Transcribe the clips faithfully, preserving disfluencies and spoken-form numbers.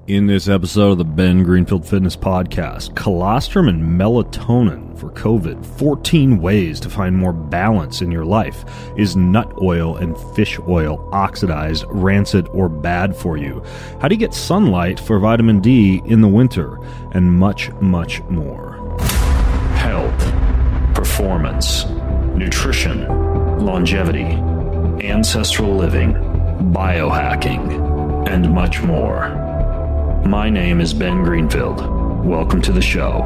In this episode of the Ben Greenfield Fitness Podcast, colostrum and melatonin for COVID, fourteen ways to find more balance in your life. Is nut oil and fish oil oxidized, rancid, or bad for you? How do you get sunlight for vitamin D in the winter? And much, much more. Health, performance, nutrition, longevity, ancestral living, biohacking, and much more. My name is Ben Greenfield. Welcome to the show.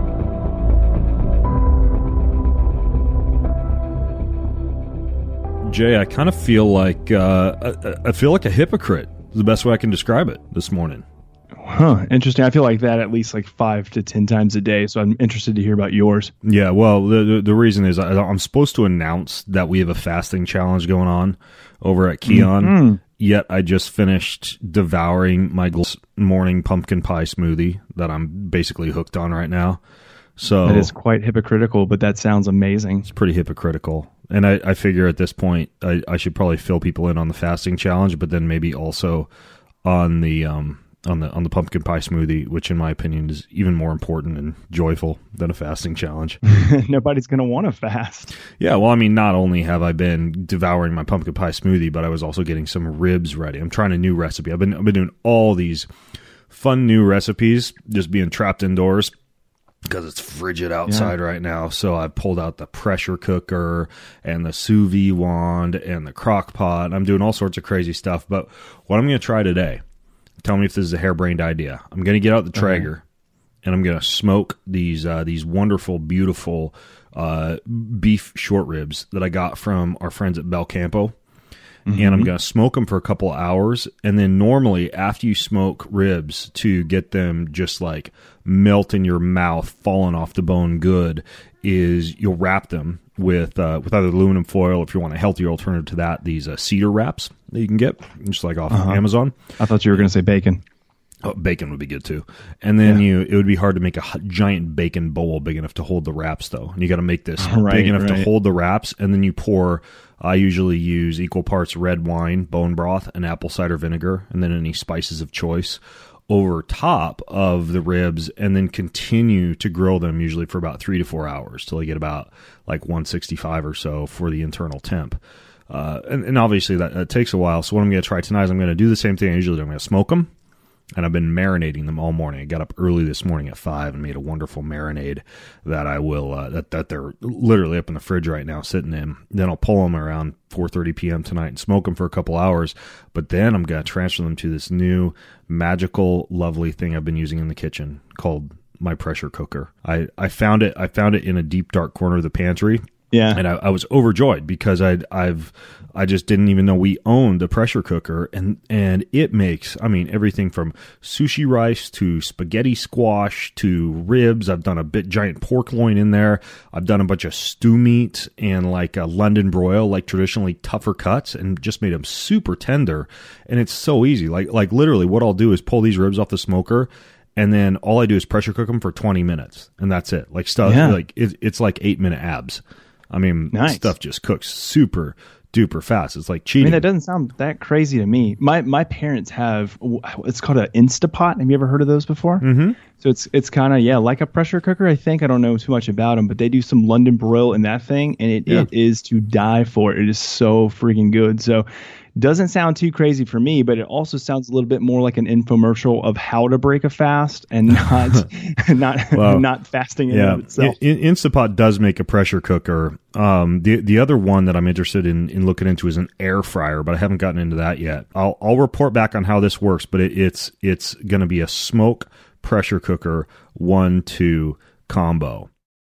Jay, I kind of feel like uh, I, I feel like a hypocrite. Is the best way I can describe it this morning. Huh. Interesting. I feel like that at least like five to ten times a day. So I'm interested to hear about yours. Yeah. Well, the the, the reason is I, I'm supposed to announce that we have a fasting challenge going on over at Kion. Mm-hmm. Yet I just finished devouring my morning pumpkin pie smoothie that I'm basically hooked on right now. So that is quite hypocritical, but that sounds amazing. It's pretty hypocritical. And I, I figure at this point, I, I should probably fill people in on the fasting challenge, but then maybe also on the um on the on the pumpkin pie smoothie, which in my opinion is even more important and joyful than a fasting challenge. Nobody's going to want to fast. Yeah, well, I mean, not only have I been devouring my pumpkin pie smoothie, but I was also getting some ribs ready. I'm trying a new recipe. I've been I've been doing all these fun new recipes, just being trapped indoors because it's frigid outside yeah. right now. So I pulled out the pressure cooker and the sous vide wand and the crock pot. I'm doing all sorts of crazy stuff. But what I'm going to try today, tell me if this is a harebrained idea. I'm going to get out the Traeger, okay. and I'm going to smoke these uh, these wonderful, beautiful uh, beef short ribs that I got from our friends at Bel Campo. Mm-hmm. And I'm going to smoke them for a couple hours. And then normally after you smoke ribs to get them just like melt in your mouth, falling off the bone good, is you'll wrap them with uh, with either aluminum foil, or if you want a healthier alternative to that, these uh, cedar wraps that you can get just like off uh-huh. of Amazon. I thought you were going to say bacon. Oh, bacon would be good too. And then yeah. you, it would be hard to make a giant bacon bowl big enough to hold the wraps though. And you got to make this right, big enough right. to hold the wraps. And then you pour, I usually use equal parts red wine, bone broth, and apple cider vinegar, and then any spices of choice over top of the ribs, and then continue to grill them usually for about three to four hours till they get about like one sixty-five or so for the internal temp. Uh, and, and obviously that, that takes a while. So what I'm going to try tonight is I'm going to do the same thing I usually do. I'm going to smoke them. And I've been marinating them all morning. I got up early this morning at five and made a wonderful marinade that I will uh, that that they're literally up in the fridge right now, sitting in. Then I'll pull them around four thirty p.m. tonight and smoke them for a couple hours. But then I'm going to transfer them to this new magical, lovely thing I've been using in the kitchen called my pressure cooker. I, I found it. I found it in a deep dark corner of the pantry. Yeah, and I, I was overjoyed because I I've I just didn't even know we owned a pressure cooker, and and it makes I mean everything from sushi rice to spaghetti squash to ribs. I've done a bit giant pork loin in there. I've done a bunch of stew meat and like a London broil, like traditionally tougher cuts, and just made them super tender. And it's so easy. Like like literally, what I'll do is pull these ribs off the smoker. And then all I do is pressure cook them for twenty minutes, and that's it. Like stuff, yeah. like it, it's like eight minute abs. I mean, nice. Stuff just cooks super duper fast. It's like cheating. I mean, that doesn't sound that crazy to me. My my parents have, it's called an Instapot. Have you ever heard of those before? Mm-hmm. So it's it's kind of, yeah, like a pressure cooker, I think. I don't know too much about them, but they do some London broil in that thing, and it, yeah. it is to die for. It is so freaking good. So doesn't sound too crazy for me, but it also sounds a little bit more like an infomercial of how to break a fast and not not well, not fasting in yeah. of itself. In, Instapot does make a pressure cooker. Um, the the other one that I'm interested in, in looking into is an air fryer, but I haven't gotten into that yet. I'll I'll report back on how this works, but it, it's it's going to be a smoke pressure cooker one two combo.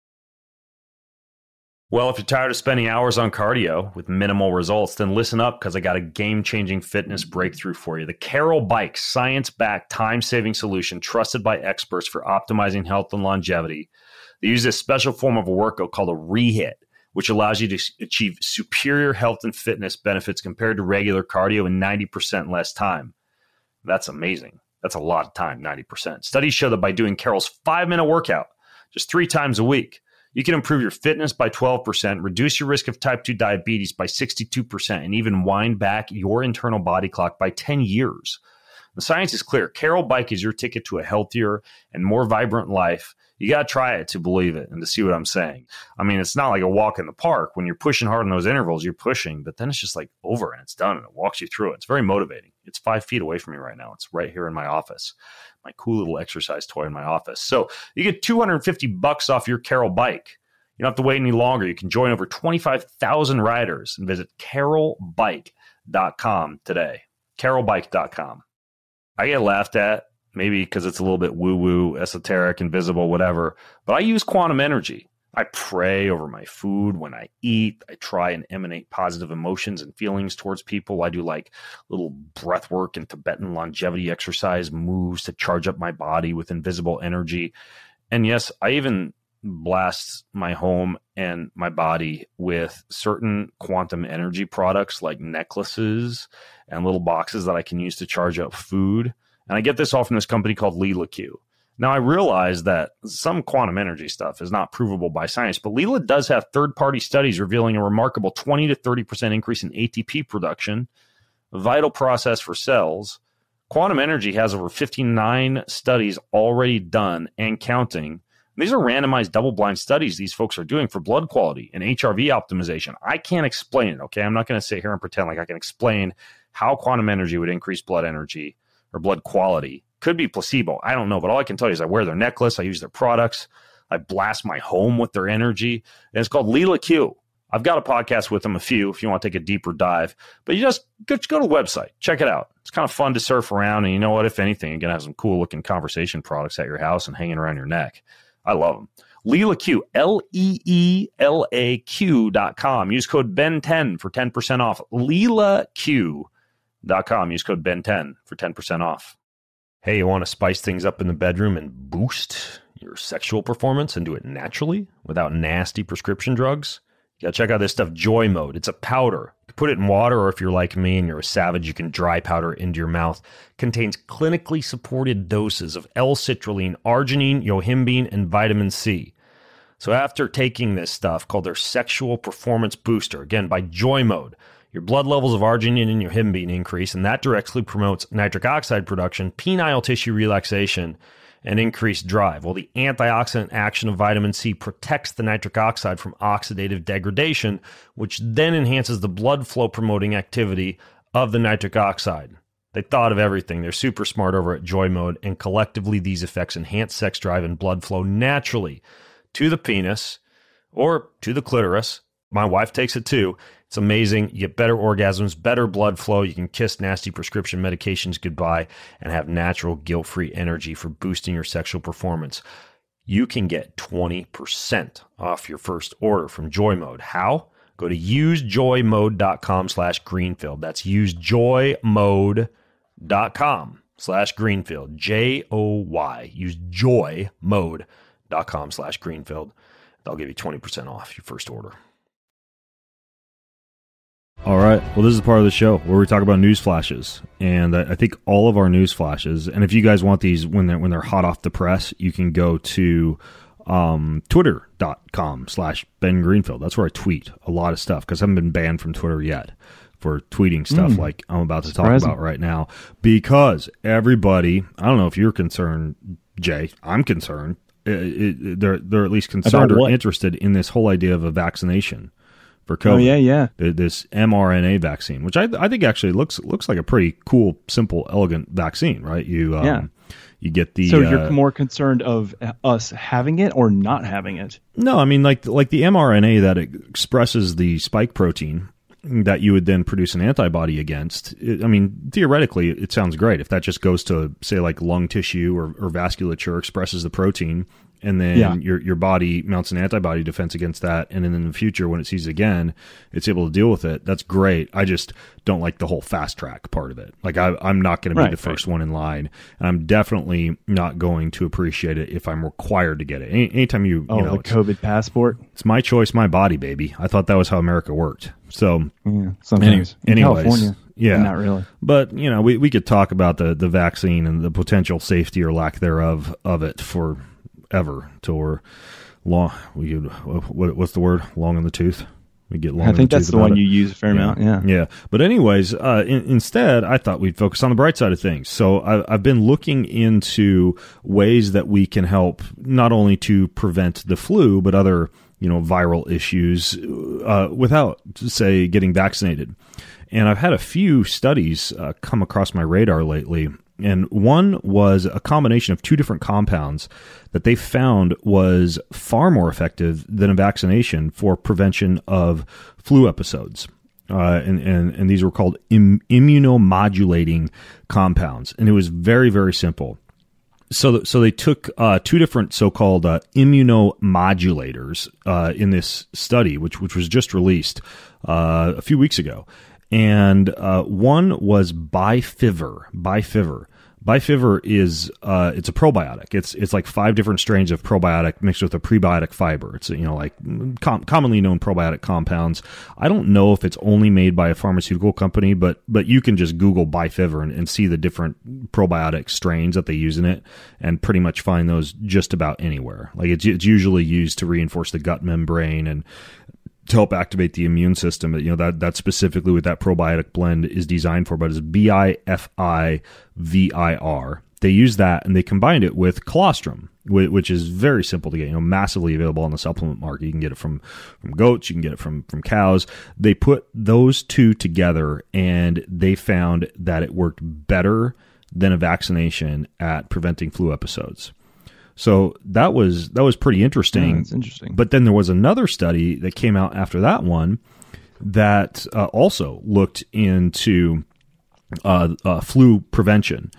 Well, if you're tired of spending hours on cardio with minimal results, then listen up because I got a game-changing fitness breakthrough for you. The Carol Bike, science-backed, time-saving solution trusted by experts for optimizing health and longevity. They use this special form of a workout called a rehit, which allows you to achieve superior health and fitness benefits compared to regular cardio in ninety percent less time. That's amazing. That's a lot of time, ninety percent. Studies show that by doing Carol's five-minute workout just three times a week, you can improve your fitness by twelve percent, reduce your risk of type two diabetes by sixty-two percent, and even wind back your internal body clock by ten years. The science is clear. Carol Bike is your ticket to a healthier and more vibrant life. You got to try it to believe it and to see what I'm saying. I mean, it's not like a walk in the park. When you're pushing hard in those intervals, you're pushing, but then it's just like over and it's done and it walks you through it. It's very motivating. It's five feet away from me right now. It's right here in my office, my cool little exercise toy in my office. So you get two hundred fifty bucks off your Carol Bike. You don't have to wait any longer. You can join over twenty-five thousand riders and visit carol bike dot com today. carol bike dot com. I get laughed at, maybe because it's a little bit woo-woo, esoteric, invisible, whatever. But I use quantum energy. I pray over my food when I eat. I try and emanate positive emotions and feelings towards people. I do like little breath work and Tibetan longevity exercise moves to charge up my body with invisible energy. And yes, I even blast my home and my body with certain quantum energy products like necklaces and little boxes that I can use to charge up food. And I get this all from this company called Leela Q. Now, I realize that some quantum energy stuff is not provable by science, but Leela does have third-party studies revealing a remarkable twenty to thirty percent increase in A T P production, a vital process for cells. Quantum energy has over fifty-nine studies already done and counting. These are randomized double-blind studies these folks are doing for blood quality and H R V optimization. I can't explain it, okay? I'm not going to sit here and pretend like I can explain how quantum energy would increase blood energy or blood quality. Could be placebo. I don't know, but all I can tell you is I wear their necklace. I use their products. I blast my home with their energy. And it's called Leela Q. I've got a podcast with them, a few, if you want to take a deeper dive. But you just go, just go to the website. Check it out. It's kind of fun to surf around. And you know what? If anything, you're going to have some cool-looking conversation products at your house and hanging around your neck. I love them. Leela Q, L E E L A Q dot com. Use code B E N ten for ten percent off. Leela Q dot com. Use code B E N ten for ten percent off. Hey, you want to spice things up in the bedroom and boost your sexual performance and do it naturally without nasty prescription drugs? You got to check out this stuff, Joy Mode. It's a powder. You can put it in water, or if you're like me and you're a savage, you can dry powder into your mouth. Contains clinically supported doses of L-citrulline, arginine, yohimbine, and vitamin C. So after taking this stuff called their Sexual Performance Booster, again, by Joy Mode, your blood levels of arginine and yohimbine increase, and that directly promotes nitric oxide production, penile tissue relaxation, and increased drive. Well, the antioxidant action of vitamin C protects the nitric oxide from oxidative degradation, which then enhances the blood flow promoting activity of the nitric oxide. They thought of everything. They're super smart over at Joy Mode, and collectively these effects enhance sex drive and blood flow naturally to the penis or to the clitoris. My wife takes it too. It's amazing. You get better orgasms, better blood flow. You can kiss nasty prescription medications goodbye and have natural guilt-free energy for boosting your sexual performance. You can get twenty percent off your first order from Joy Mode. How? Go to usejoymode.com slash Greenfield. That's usejoymode.com slash Greenfield. J O Y. Usejoymode.com slash Greenfield. They'll give you twenty percent off your first order. All right. Well, this is part of the show where we talk about news flashes, and I think all of our news flashes. And if you guys want these when they're when they're hot off the press, you can go to um, twitter.com slash Ben Greenfield. That's where I tweet a lot of stuff because I haven't been banned from Twitter yet for tweeting stuff mm. like I'm about to Surprising. talk about right now. Because everybody, I don't know if you're concerned, Jay. I'm concerned. It, it, they're they're at least concerned or interested in this whole idea of a vaccination for COVID. Oh yeah, yeah. This mRNA vaccine, which I I think actually looks looks like a pretty cool, simple, elegant vaccine, right? You um, yeah. you get the. So you're uh, more concerned of us having it or not having it? No, I mean like like the mRNA that expresses the spike protein that you would then produce an antibody against. It, I mean, theoretically, it sounds great if that just goes to say like lung tissue or, or vasculature, expresses the protein. And then yeah. your your body mounts an antibody defense against that. And then in the future, when it sees it again, it's able to deal with it. That's great. I just don't like the whole fast track part of it. Like I, I'm not going to be right, the first right. one in line. And I'm definitely not going to appreciate it if I'm required to get it. Any, anytime you, oh, you know, the COVID passport. It's my choice, my body, baby. I thought that was how America worked. So yeah, sometimes in anyways, California. Yeah, not really. But, you know, we, we could talk about the, the vaccine and the potential safety or lack thereof of it for ever till we're long. We could, what, what's the word? Long in the tooth. We get long. I think that's the one it. you use a fair yeah. amount. Yeah. Yeah. But anyways, uh, in, instead, I thought we'd focus on the bright side of things. So I, I've been looking into ways that we can help not only to prevent the flu, but other, you know, viral issues uh, without, say, getting vaccinated. And I've had a few studies uh, come across my radar lately. And one was a combination of two different compounds that they found was far more effective than a vaccination for prevention of flu episodes. Uh, and, and, and these were called im- immunomodulating compounds. And it was very, very simple. So, so they took uh, two different so-called uh, immunomodulators uh, in this study, which which was just released uh, a few weeks ago. And uh, one was Bifiver. Bifiver. Bifiver is uh, it's a probiotic. It's it's like five different strains of probiotic mixed with a prebiotic fiber. It's, you know, like com- commonly known probiotic compounds. I don't know if it's only made by a pharmaceutical company, but but you can just Google Bifiver and, and see the different probiotic strains that they use in it, and pretty much find those just about anywhere. Like it's it's usually used to reinforce the gut membrane and to help activate the immune system. You know, that that's specifically what that probiotic blend is designed for, but it's B I F I V I R. They use that and they combined it with colostrum, which is very simple to get, you know, massively available on the supplement market. You can get it from, from goats, you can get it from, from cows. They put those two together and they found that it worked better than a vaccination at preventing flu episodes. So that was that was pretty interesting. Yeah, that's interesting. But then there was another study that came out after that one that uh, also looked into uh, uh, flu prevention.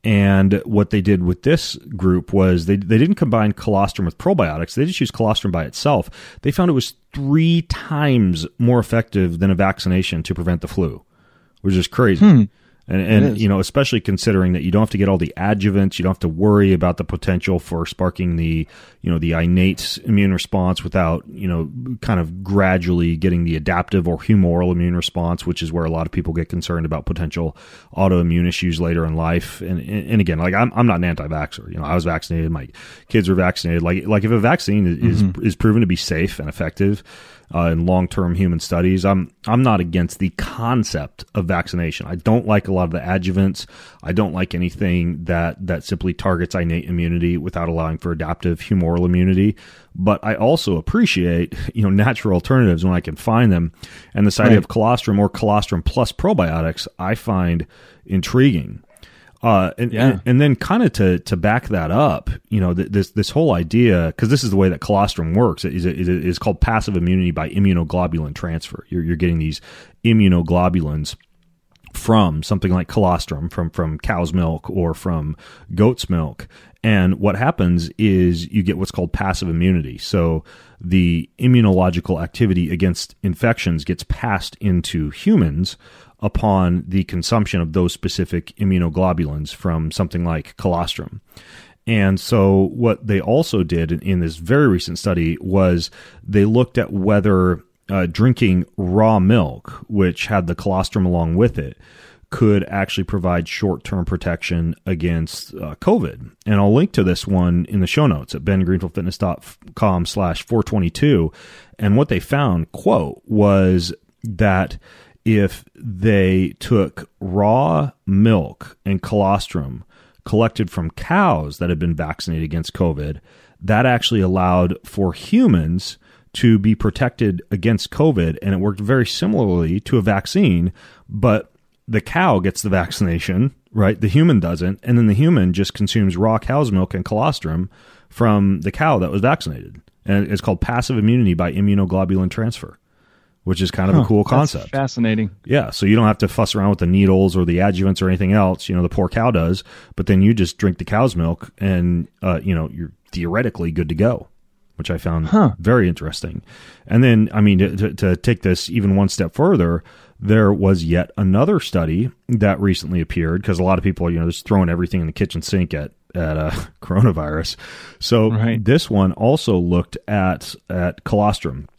And what they did with this group was they they didn't combine colostrum with probiotics. They just used colostrum by itself. They found it was three times more effective than a vaccination to prevent the flu, which is crazy. Hmm. And, and you know, especially considering that you don't have to get all the adjuvants, you don't have to worry about the potential for sparking the, you know, the innate immune response without, you know, kind of gradually getting the adaptive or humoral immune response, which is where a lot of people get concerned about potential autoimmune issues later in life. And and again, like I'm I'm not an anti-vaxxer. You know, I was vaccinated, my kids were vaccinated. Like like if a vaccine is mm-hmm. is, is proven to be safe and effective, Uh, in long-term human studies, I'm I'm not against the concept of vaccination. I don't like a lot of the adjuvants. I don't like anything that that simply targets innate immunity without allowing for adaptive humoral immunity. But I also appreciate, you know, natural alternatives when I can find them. And this idea right. of colostrum or colostrum plus probiotics, I find intriguing. Uh, and, yeah. and and then kind of to to back that up, you know, th- this this whole idea, because this is the way that colostrum works, is it is called passive immunity by immunoglobulin transfer. You're you're getting these immunoglobulins from something like colostrum, from from cow's milk or from goat's milk. And what happens is you get what's called passive immunity. So the immunological activity against infections gets passed into humans upon the consumption of those specific immunoglobulins from something like colostrum. And so what they also did in this very recent study was they looked at whether uh, drinking raw milk, which had the colostrum along with it, could actually provide short-term protection against uh, COVID. And I'll link to this one in the show notes at ben greenfield fitness dot com slash four twenty-two. And what they found, quote, was that if they took raw milk and colostrum collected from cows that had been vaccinated against COVID, that actually allowed for humans to be protected against COVID. And it worked very similarly to a vaccine, but the cow gets the vaccination, right? The human doesn't. And then the human just consumes raw cow's milk and colostrum from the cow that was vaccinated. And it's called passive immunity by immunoglobulin transfer, which is kind of huh, a cool concept. That's fascinating. Yeah, so you don't have to fuss around with the needles or the adjuvants or anything else. You know, the poor cow does, but then you just drink the cow's milk and, uh, you know, you're theoretically good to go, which I found huh. very interesting. And then, I mean, to, to take this even one step further, there was yet another study that recently appeared, because a lot of people are, you know, just throwing everything in the kitchen sink at at uh, coronavirus. So right. this one also looked at at colostrum.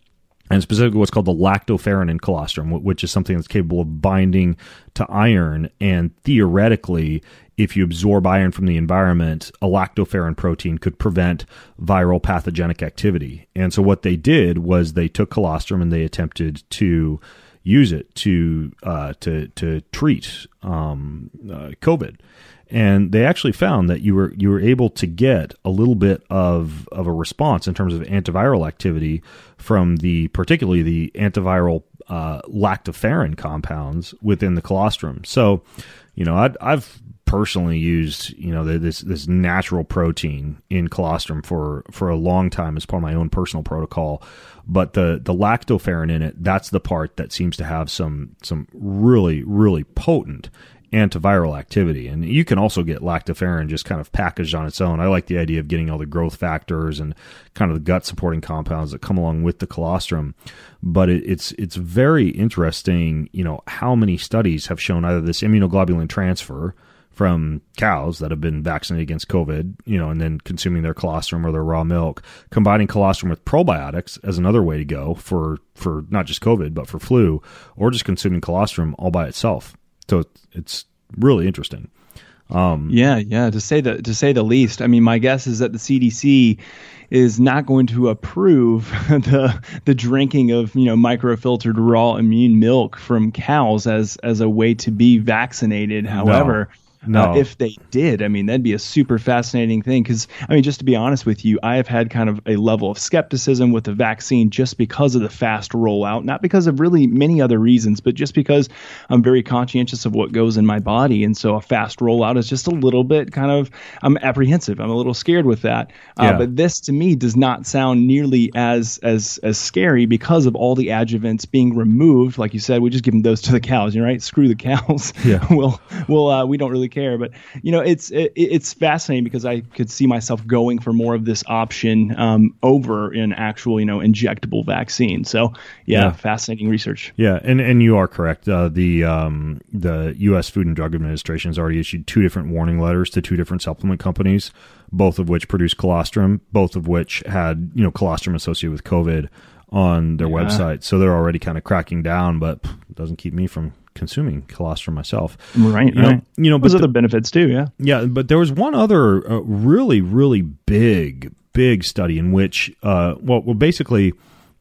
and specifically what's called the lactoferrin in colostrum, which is something that's capable of binding to iron. And theoretically, if you absorb iron from the environment, a lactoferrin protein could prevent viral pathogenic activity. And so what they did was they took colostrum and they attempted to use it to uh, to to treat um, uh, COVID. And they actually found that you were you were able to get a little bit of, of a response in terms of antiviral activity from the particularly the antiviral uh, lactoferrin compounds within the colostrum. So, you know, I'd, I've personally used you know this this natural protein in colostrum for for a long time as part of my own personal protocol. But the the lactoferrin in it, that's the part that seems to have some some really really potent antiviral activity. And you can also get lactoferrin just kind of packaged on its own. I like the idea of getting all the growth factors and kind of the gut supporting compounds that come along with the colostrum. But it, it's it's very interesting, you know, how many studies have shown either this immunoglobulin transfer from cows that have been vaccinated against COVID, you know, and then consuming their colostrum or their raw milk, combining colostrum with probiotics as another way to go for, for not just COVID, but for flu, or just consuming colostrum all by itself. So it's really interesting. Um, yeah, yeah. To say the to say the least. I mean, my guess is that the C D C is not going to approve the the drinking of you know microfiltered raw immune milk from cows as as a way to be vaccinated. However. No. No. Uh, if they did, I mean, that'd be a super fascinating thing. Because, I mean, just to be honest with you, I have had kind of a level of skepticism with the vaccine just because of the fast rollout, not because of really many other reasons, but just because I'm very conscientious of what goes in my body. And so a fast rollout is just a little bit kind of, I'm apprehensive. I'm a little scared with that. Uh, yeah. But this to me does not sound nearly as, as, as scary because of all the adjuvants being removed. Like you said, we just give them those to the cows, you know, right? Screw the cows. Yeah. we'll, we'll, uh, we don't really care, but you know, it's it, it's fascinating because I could see myself going for more of this option um, over an actual, you know, injectable vaccine. So yeah, yeah. fascinating research. Yeah, and and you are correct. Uh, the um, the U S Food and Drug Administration has already issued two different warning letters to two different supplement companies, both of which produce colostrum, both of which had you know colostrum associated with COVID on their yeah. website. So they're already kind of cracking down, but it doesn't keep me from consuming colostrum myself. Right, you right. Know, you know, There's but other the, benefits too, yeah. Yeah, but there was one other uh, really, really big, big study in which, uh, well, well, basically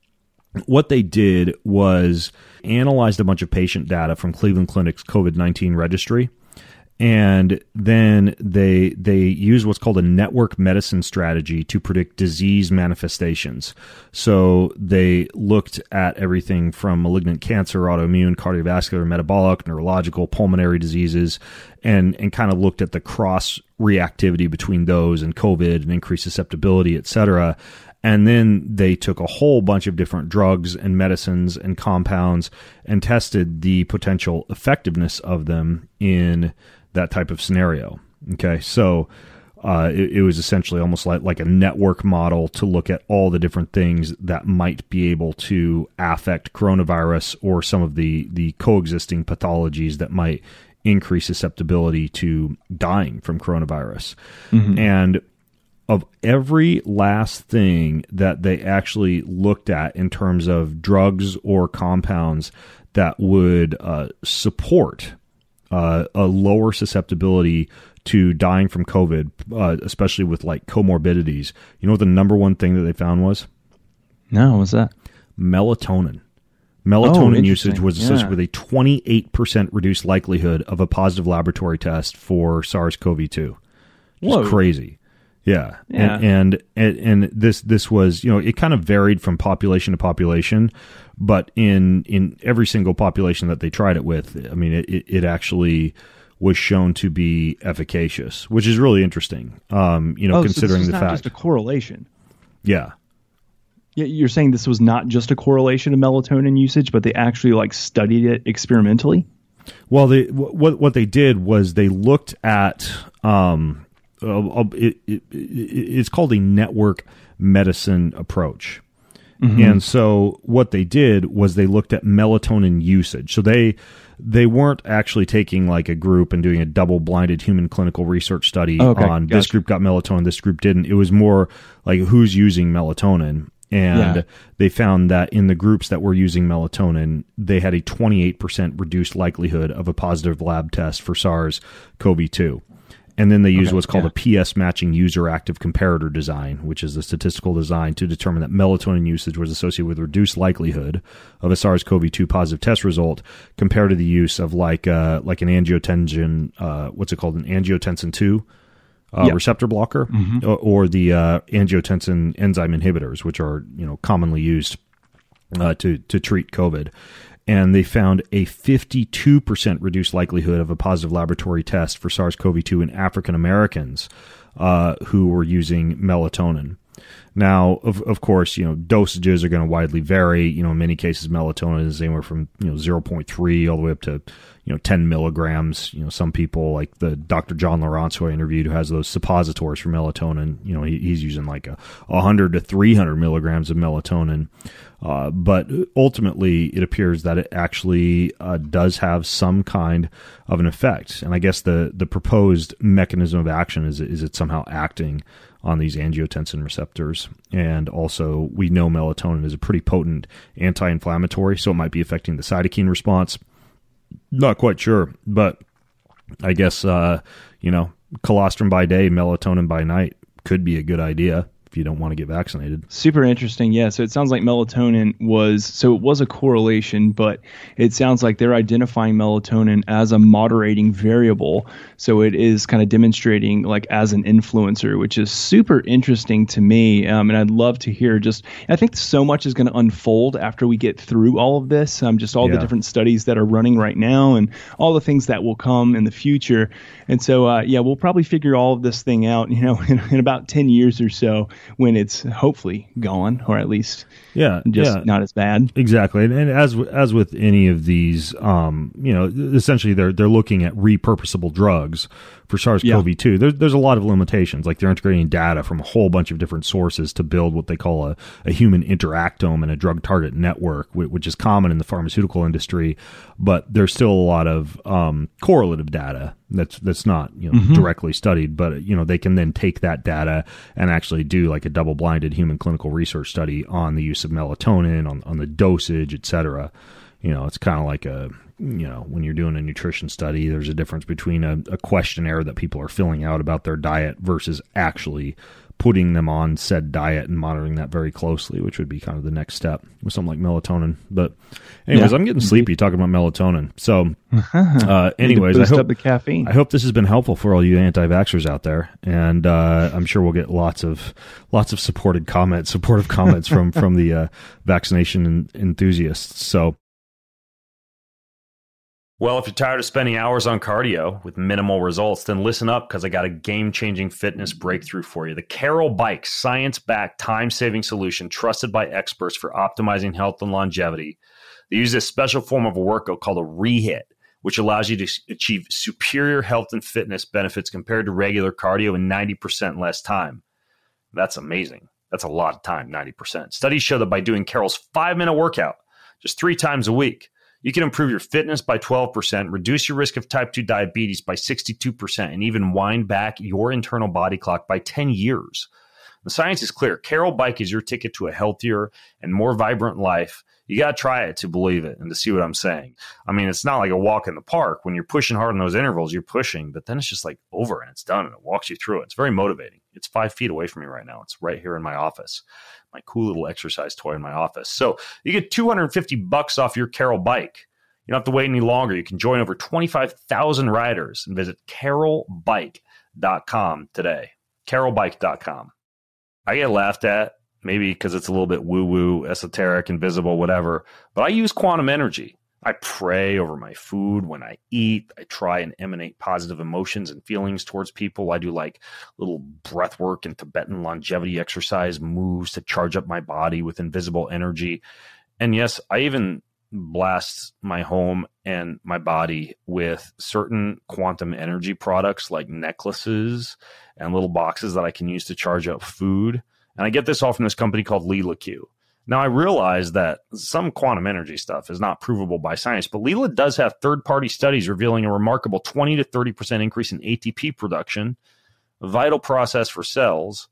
what they did was analyzed a bunch of patient data from Cleveland Clinic's COVID nineteen registry. And then they they use what's called a network medicine strategy to predict disease manifestations. So they looked at everything from malignant cancer, autoimmune, cardiovascular, metabolic, neurological, pulmonary diseases, and and kind of looked at the cross reactivity between those and COVID and increased susceptibility, et cetera. And then they took a whole bunch of different drugs and medicines and compounds and tested the potential effectiveness of them in that type of scenario. Okay, so uh, it, it was essentially almost like, like a network model to look at all the different things that might be able to affect coronavirus or some of the, the coexisting pathologies that might increase susceptibility to dying from coronavirus. Mm-hmm. And of every last thing that they actually looked at in terms of drugs or compounds that would uh, support Uh, a lower susceptibility to dying from COVID, uh, especially with like comorbidities. You know what the number one thing that they found was? No, what's that? Melatonin. Melatonin oh, usage was associated yeah. with a twenty-eight percent reduced likelihood of a positive laboratory test for SARS-C o V two. Just Whoa. crazy. Yeah. yeah. And, and, and, and this, this was, you know, it kind of varied from population to population, but in, in every single population that they tried it with, I mean, it, it actually was shown to be efficacious, which is really interesting. Um, you know, oh, considering so this is the not fact. Just a correlation. Yeah. Yeah. You're saying this was not just a correlation of melatonin usage, but they actually like studied it experimentally. Well, they, what, what they did was they looked at, um, Uh, it, it, it's called a network medicine approach. Mm-hmm. And so what they did was they looked at melatonin usage. So they they weren't actually taking like a group and doing a double-blinded human clinical research study okay, on gotcha. this group got melatonin, this group didn't. It was more like who's using melatonin. And Yeah. they found that in the groups that were using melatonin, they had a twenty-eight percent reduced likelihood of a positive lab test for SARS-C o V two. And then they use Okay, what's called yeah. a P S matching user active comparator design, which is a statistical design to determine that melatonin usage was associated with reduced likelihood of a SARS-C o V two positive test result compared to the use of like uh, like an angiotensin, uh, what's it called, an angiotensin two uh, Yep. receptor blocker, Mhm. or, or the uh, angiotensin enzyme inhibitors, which are you know commonly used uh, to to treat COVID. And they found a fifty-two percent reduced likelihood of a positive laboratory test for SARS-C o V two in African Americans uh, who were using melatonin. Now, of of course, you know, dosages are going to widely vary. You know, in many cases, melatonin is anywhere from, you know, zero point three all the way up to, you know, ten milligrams. You know, some people like the Doctor John Lawrence, who I interviewed, who has those suppositories for melatonin, you know, he, he's using like a one hundred to three hundred milligrams of melatonin. Uh, but ultimately, it appears that it actually uh, does have some kind of an effect. And I guess the, the proposed mechanism of action is, is it somehow acting on these angiotensin receptors. And also, we know melatonin is a pretty potent anti-inflammatory, so it might be affecting the cytokine response. Not quite sure, but I guess, uh, you know, colostrum by day, melatonin by night could be a good idea if you don't want to get vaccinated. Super interesting. Yeah. So it sounds like melatonin was, so it was a correlation, but it sounds like they're identifying melatonin as a moderating variable. So it is kind of demonstrating like as an influencer, which is super interesting to me. Um, and I'd love to hear just, I think so much is going to unfold after we get through all of this. Um, just all Yeah. the different studies that are running right now and all the things that will come in the future. And so, uh, yeah, we'll probably figure all of this thing out, you know, in, in about ten years or so, when it's hopefully gone, or at least Yeah, just yeah. not as bad. Exactly, and, and as as with any of these, um, you know, essentially they're they're looking at repurposable drugs for SARS-C o V two. Yeah. There's there's a lot of limitations, like they're integrating data from a whole bunch of different sources to build what they call a, a human interactome and a drug target network, which is common in the pharmaceutical industry. But there's still a lot of um, correlative data that's that's not you know Mm-hmm. directly studied, but you know they can then take that data and actually do like a double-blinded human clinical research study on the use of melatonin, on on the dosage, et cetera. You know, it's kind of like a, you know, when you're doing a nutrition study, there's a difference between a, a questionnaire that people are filling out about their diet versus actually putting them on said diet and monitoring that very closely, which would be kind of the next step with something like melatonin. But anyways, Yeah. I'm getting sleepy talking about melatonin. So uh, anyways, I boost hope, up the caffeine. I hope this has been helpful for all you anti-vaxxers out there. And uh, I'm sure we'll get lots of lots of supported comments, supportive comments from, from the uh, vaccination enthusiasts. So Well, if you're tired of spending hours on cardio with minimal results, then listen up because I got a game-changing fitness breakthrough for you. The Carol Bike, science-backed, time-saving solution trusted by experts for optimizing health and longevity. They use this special form of a workout called a rehit, which allows you to achieve superior health and fitness benefits compared to regular cardio in ninety percent less time. That's amazing. That's a lot of time, ninety percent. Studies show that by doing Carol's five-minute workout just three times a week, you can improve your fitness by twelve percent, reduce your risk of type two diabetes by sixty-two percent, and even wind back your internal body clock by ten years. The science is clear. Carol Bike is your ticket to a healthier and more vibrant life. You got to try it to believe it and to see what I'm saying. I mean, it's not like a walk in the park. When you're pushing hard in those intervals, you're pushing, but then it's just like over and it's done and it walks you through it. It's very motivating. It's five feet away from me right now. It's right here in my office. My cool little exercise toy in my office. So you get two hundred fifty bucks off your Carol Bike. You don't have to wait any longer. You can join over twenty-five thousand riders and visit carol bike dot com today. carol bike dot com. I get laughed at, maybe because it's a little bit woo-woo, esoteric, invisible, whatever, but I use quantum energy. I pray over my food when I eat. I try and emanate positive emotions and feelings towards people. I do like little breath work and Tibetan longevity exercise moves to charge up my body with invisible energy. And yes, I even blast my home and my body with certain quantum energy products like necklaces and little boxes that I can use to charge up food. And I get this all from this company called Leela Q. Now, I realize that some quantum energy stuff is not provable by science, but Leela does have third-party studies revealing a remarkable twenty to thirty percent increase in A T P production, a vital process for cells,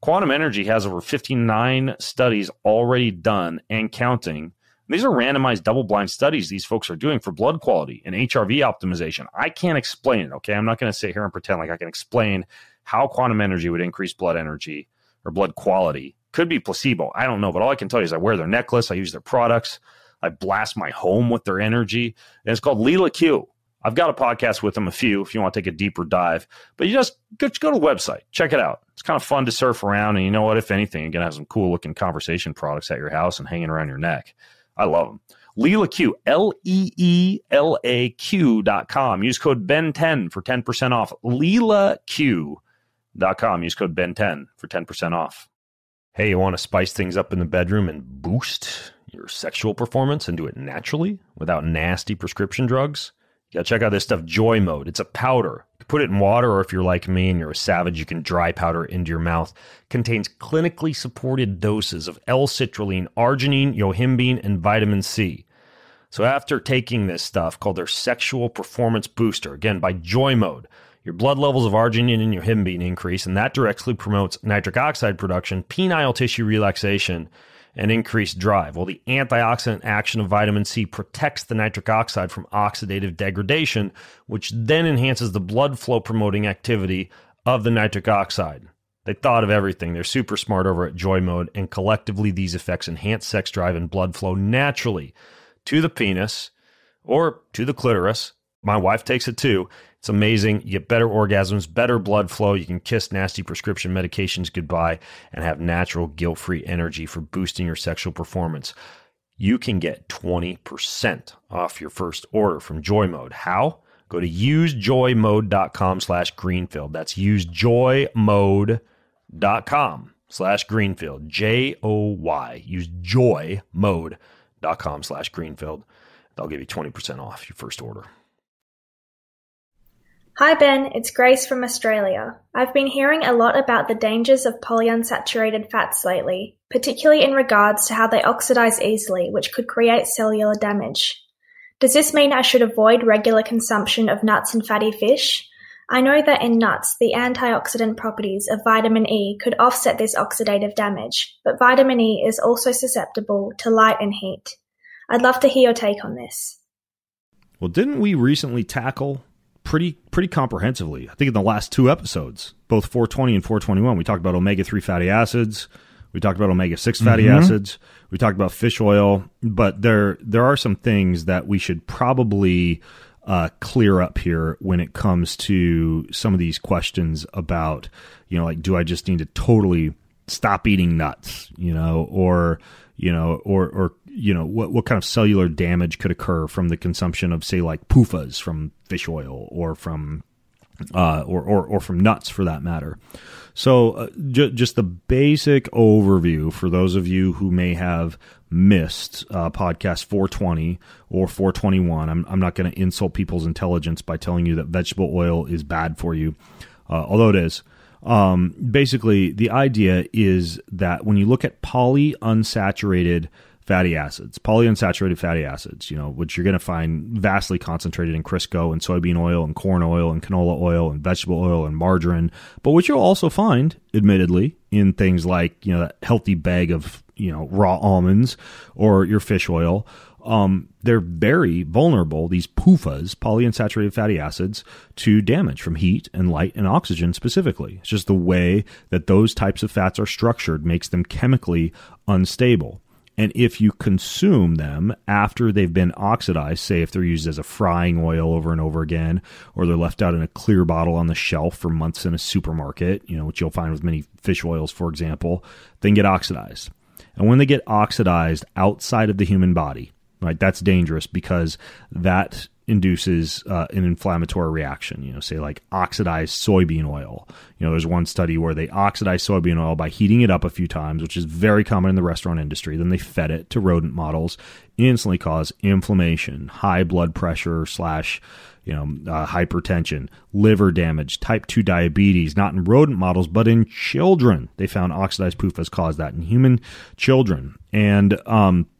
Quantum Energy has over fifty-nine studies already done and counting. These are randomized double-blind studies these folks are doing for blood quality and H R V optimization. I can't explain it, okay? I'm not going to sit here and pretend like I can explain how quantum energy would increase blood energy or blood quality. Could be placebo. I don't know, but all I can tell you is I wear their necklace, I use their products, I blast my home with their energy, and it's called Lila Q. I've got a podcast with them, a few, if you want to take a deeper dive. But you just go, just go to the website. Check it out. It's kind of fun to surf around. And you know what? If anything, you're going to have some cool-looking conversation products at your house and hanging around your neck. I love them. Leela Q, L E E L A Q dot com. Use code B E N ten for ten percent off. Leela Q dot com. Use code B E N ten for ten percent off. Hey, you want to spice things up in the bedroom and boost your sexual performance and do it naturally without nasty prescription drugs? You got to check out this stuff, Joy Mode. It's a powder. You can put it in water, or if you're like me and you're a savage, you can dry powder it into your mouth. Contains clinically supported doses of L-citrulline, arginine, yohimbine, and vitamin C. So after taking this stuff called their Sexual Performance Booster, again, by Joy Mode, your blood levels of arginine and yohimbine increase, and that directly promotes nitric oxide production, penile tissue relaxation, and increased drive. Well, the antioxidant action of vitamin C protects the nitric oxide from oxidative degradation, which then enhances the blood flow promoting activity of the nitric oxide. They thought of everything. They're super smart over at Joy Mode, and collectively these effects enhance sex drive and blood flow naturally to the penis or to the clitoris. My wife takes it too. It's amazing. You get better orgasms, better blood flow. You can kiss nasty prescription medications goodbye and have natural, guilt-free energy for boosting your sexual performance. You can get twenty percent off your first order from Joy Mode. How? Go to usejoymode.com slash Greenfield. That's usejoymode.com slash Greenfield. J O Y. Usejoymode.com slash Greenfield. They'll give you twenty percent off your first order. Hi Ben, it's Grace from Australia. I've been hearing a lot about the dangers of polyunsaturated fats lately, particularly in regards to how they oxidize easily, which could create cellular damage. Does this mean I should avoid regular consumption of nuts and fatty fish? I know that in nuts, the antioxidant properties of vitamin E could offset this oxidative damage, but vitamin E is also susceptible to light and heat. I'd love to hear your take on this. Well, didn't we recently tackle pretty pretty comprehensively, I think in the last two episodes, both four twenty and four twenty-one, we talked about omega three fatty acids, we talked about omega six fatty mm-hmm. acids, we talked about fish oil, but there there are some things that we should probably uh, clear up here when it comes to some of these questions about, you know, like, do I just need to totally stop eating nuts, you know, or, you know, or, or, you know, what, what kind of cellular damage could occur from the consumption of, say, like P U F As from fish oil or from, uh, or, or, or from nuts for that matter. So uh, ju- just the basic overview for those of you who may have missed uh, podcast four twenty or four twenty-one. I'm, I'm not going to insult people's intelligence by telling you that vegetable oil is bad for you, uh, although it is. Um, basically, the idea is that when you look at polyunsaturated fatty acids, polyunsaturated fatty acids, you know, which you're going to find vastly concentrated in Crisco and soybean oil and corn oil and canola oil and vegetable oil and margarine, but which you'll also find, admittedly, in things like, you know, that healthy bag of, you know, raw almonds or your fish oil. Um, they're very vulnerable, these P U F As, polyunsaturated fatty acids, to damage from heat and light and oxygen specifically. It's just the way that those types of fats are structured makes them chemically unstable. And if you consume them after they've been oxidized, say if they're used as a frying oil over and over again, or they're left out in a clear bottle on the shelf for months in a supermarket, you know, which you'll find with many fish oils, for example, then get oxidized. And when they get oxidized outside of the human body, right, that's dangerous because that induces uh, an inflammatory reaction, you know, say like oxidized soybean oil. You know, there's one study where they oxidized soybean oil by heating it up a few times, which is very common in the restaurant industry. Then they fed it to rodent models, instantly caused inflammation, high blood pressure slash, you know, uh, hypertension, liver damage, type two diabetes, not in rodent models, but in children. They found oxidized P U F As caused that in human children. And, um,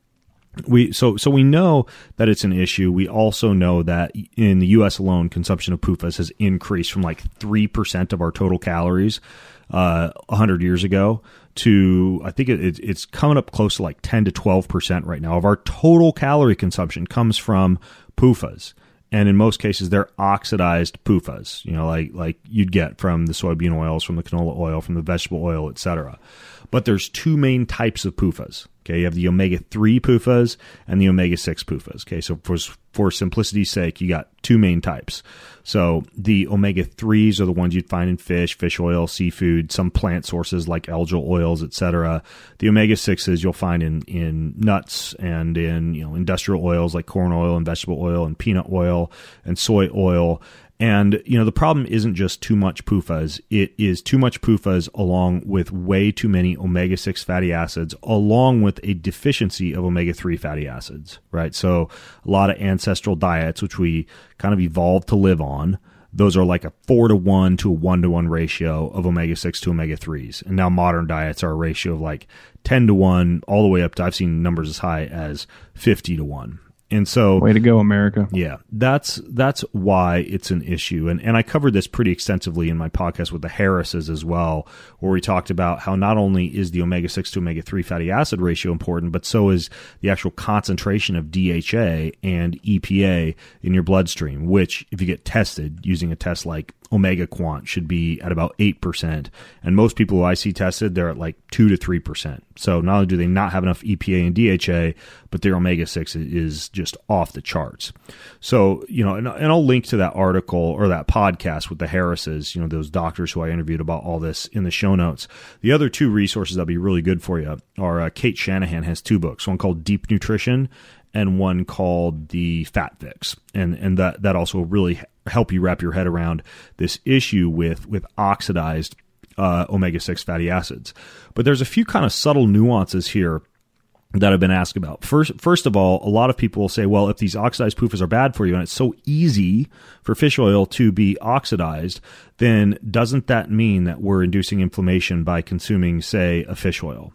We so so we know that it's an issue. We also know that in the U S alone, consumption of P U F As has increased from like three percent of our total calories uh, one hundred years ago to, I think it, it's coming up close to like ten to twelve percent right now of our total calorie consumption comes from P U F As. And in most cases, they're oxidized P U F As, you know, like like you'd get from the soybean oils, from the canola oil, from the vegetable oil, et cetera. But there's two main types of P U F As. Okay, you have the omega three P U F As and the omega six P U F As. Okay, so for for simplicity's sake, you got two main types. So the omega threes are the ones you'd find in fish, fish oil, seafood, some plant sources like algal oils, et cetera. The omega sixes you'll find in in nuts and in, you know, industrial oils like corn oil and vegetable oil and peanut oil and soy oil. And, you know, the problem isn't just too much P U F As. It is too much P U F As along with way too many omega six fatty acids, along with a deficiency of omega three fatty acids, right? So a lot of ancestral diets, which we kind of evolved to live on, those are like a four to one to a one to one ratio of omega six to omega threes. And now modern diets are a ratio of like ten to one all the way up to, I've seen numbers as high as fifty to one. And so, way to go, America. Yeah, that's that's why it's an issue. And and I covered this pretty extensively in my podcast with the Harrises as well, where we talked about how not only is the omega six to omega three fatty acid ratio important, but so is the actual concentration of D H A and E P A in your bloodstream, which if you get tested using a test like Omega Quant should be at about eight percent. And most people who I see tested, they're at like two to three percent. So not only do they not have enough E P A and D H A, but their omega six is just off the charts. So, you know, and, and I'll link to that article or that podcast with the Harrises, you know, those doctors who I interviewed about all this in the show notes. The other two resources that'll be really good for you are uh, Kate Shanahan has two books, one called Deep Nutrition and one called the Fat Fix. And and that, that also will really help you wrap your head around this issue with, with oxidized uh, omega six fatty acids. But there's a few kind of subtle nuances here that I've been asked about. First, first of all, a lot of people will say, well, if these oxidized P U F As are bad for you and it's so easy for fish oil to be oxidized, then doesn't that mean that we're inducing inflammation by consuming, say, a fish oil?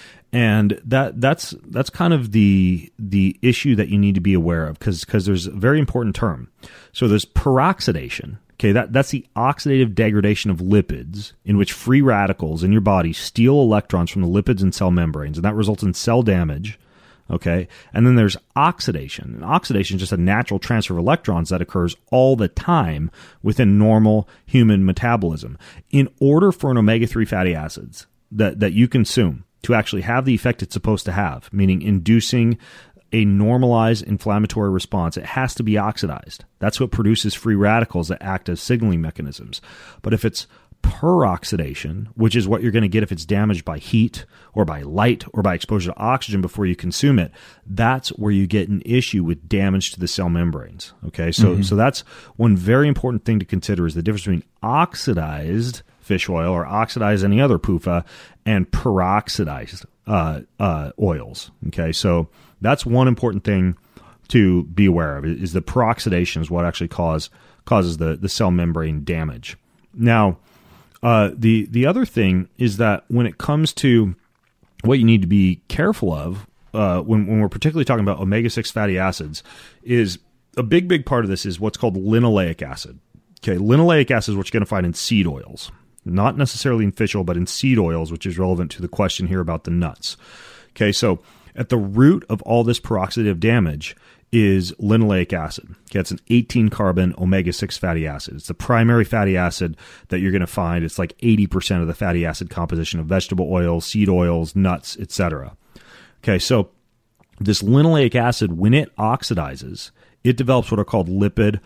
And that that's that's kind of the the issue that you need to be aware of, because because there's a very important term. So there's peroxidation. Okay, that, that's the oxidative degradation of lipids in which free radicals in your body steal electrons from the lipids and cell membranes, and that results in cell damage. Okay, and then there's oxidation. And oxidation is just a natural transfer of electrons that occurs all the time within normal human metabolism. In order for an omega three fatty acids that, that you consume to actually have the effect it's supposed to have, meaning inducing a normalized inflammatory response, it has to be oxidized. That's what produces free radicals that act as signaling mechanisms. But if it's peroxidation, which is what you're going to get if it's damaged by heat or by light or by exposure to oxygen before you consume it, that's where you get an issue with damage to the cell membranes. Okay, so mm-hmm. so that's one very important thing to consider, is the difference between oxidized fish oil or oxidized any other P U F A and peroxidized uh, uh, oils. Okay, so that's one important thing to be aware of, is the peroxidation is what actually cause, causes the, the cell membrane damage. Now, uh, the the other thing is that when it comes to what you need to be careful of uh, when, when we're particularly talking about omega six fatty acids, is a big, big part of this is what's called linoleic acid. Okay, linoleic acid is what you're going to find in seed oils. Not necessarily in fish oil, but in seed oils, which is relevant to the question here about the nuts. Okay, so at the root of all this peroxidative damage is linoleic acid. Okay, it's an eighteen carbon omega six fatty acid. It's the primary fatty acid that you're going to find. It's like eighty percent of the fatty acid composition of vegetable oils, seed oils, nuts, et cetera. Okay, so this linoleic acid, when it oxidizes, it develops what are called lipid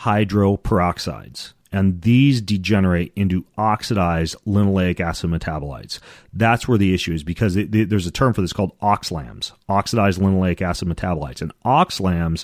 hydroperoxides. And these degenerate into oxidized linoleic acid metabolites. That's where the issue is, because it, it, there's a term for this called oxlams, oxidized linoleic acid metabolites. And oxlams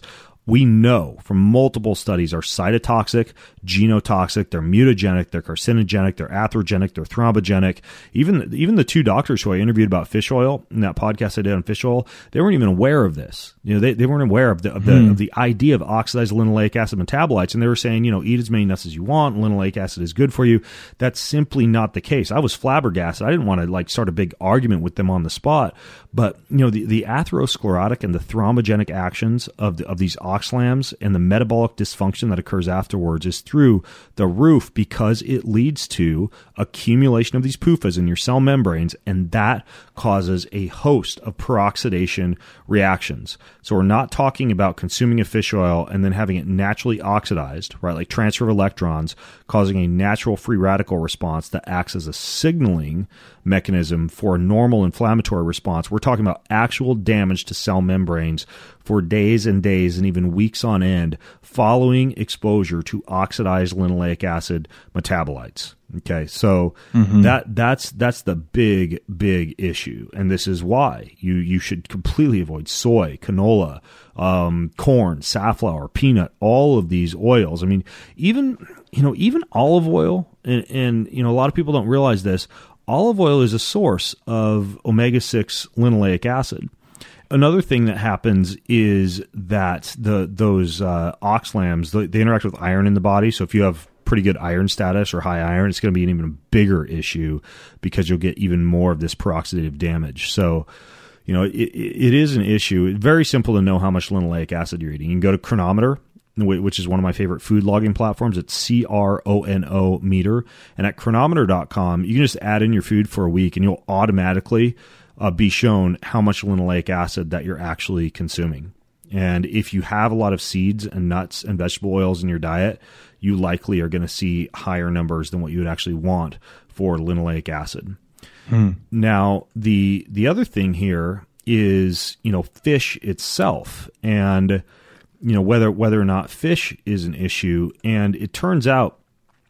we know from multiple studies are cytotoxic, genotoxic, they're mutagenic, they're carcinogenic, they're atherogenic, they're thrombogenic. Even even the two doctors who I interviewed about fish oil in that podcast I did on fish oil, they weren't even aware of this. You know, they, they weren't aware of the of the, hmm. of the idea of oxidized linoleic acid metabolites, and they were saying, you know, eat as many nuts as you want, linoleic acid is good for you. That's simply not the case. I was flabbergasted. I didn't want to like start a big argument with them on the spot, but you know, the, the atherosclerotic and the thrombogenic actions of the, of these oxalams and the metabolic dysfunction that occurs afterwards is through the roof because it leads to accumulation of these P U F As in your cell membranes, and that causes a host of peroxidation reactions. So we're not talking about consuming a fish oil and then having it naturally oxidized, right? Like transfer of electrons causing a natural free radical response that acts as a signaling mechanism for a normal inflammatory response. We're talking about actual damage to cell membranes for days and days and even weeks on end following exposure to oxidized linoleic acid metabolites. Okay, so mm-hmm. that that's that's the big big issue, and this is why you you should completely avoid soy, canola, um, corn, safflower, peanut, all of these oils. I mean, even you know even olive oil, and, and you know a lot of people don't realize this. Olive oil is a source of omega six linoleic acid. Another thing that happens is that the those uh, oxalams, they, they interact with iron in the body. So if you have pretty good iron status or high iron, it's going to be an even bigger issue because you'll get even more of this peroxidative damage. So, you know, it, it is an issue. It's very simple to know how much linoleic acid you're eating. You can go to Cronometer, which is one of my favorite food logging platforms. It's C R O N O meter. And at cronometer dot com, you can just add in your food for a week and you'll automatically uh, be shown how much linoleic acid that you're actually consuming. And if you have a lot of seeds and nuts and vegetable oils in your diet, you likely are going to see higher numbers than what you would actually want for linoleic acid. Hmm. Now, the the other thing here is, you know, fish itself, and you know whether whether or not fish is an issue. And it turns out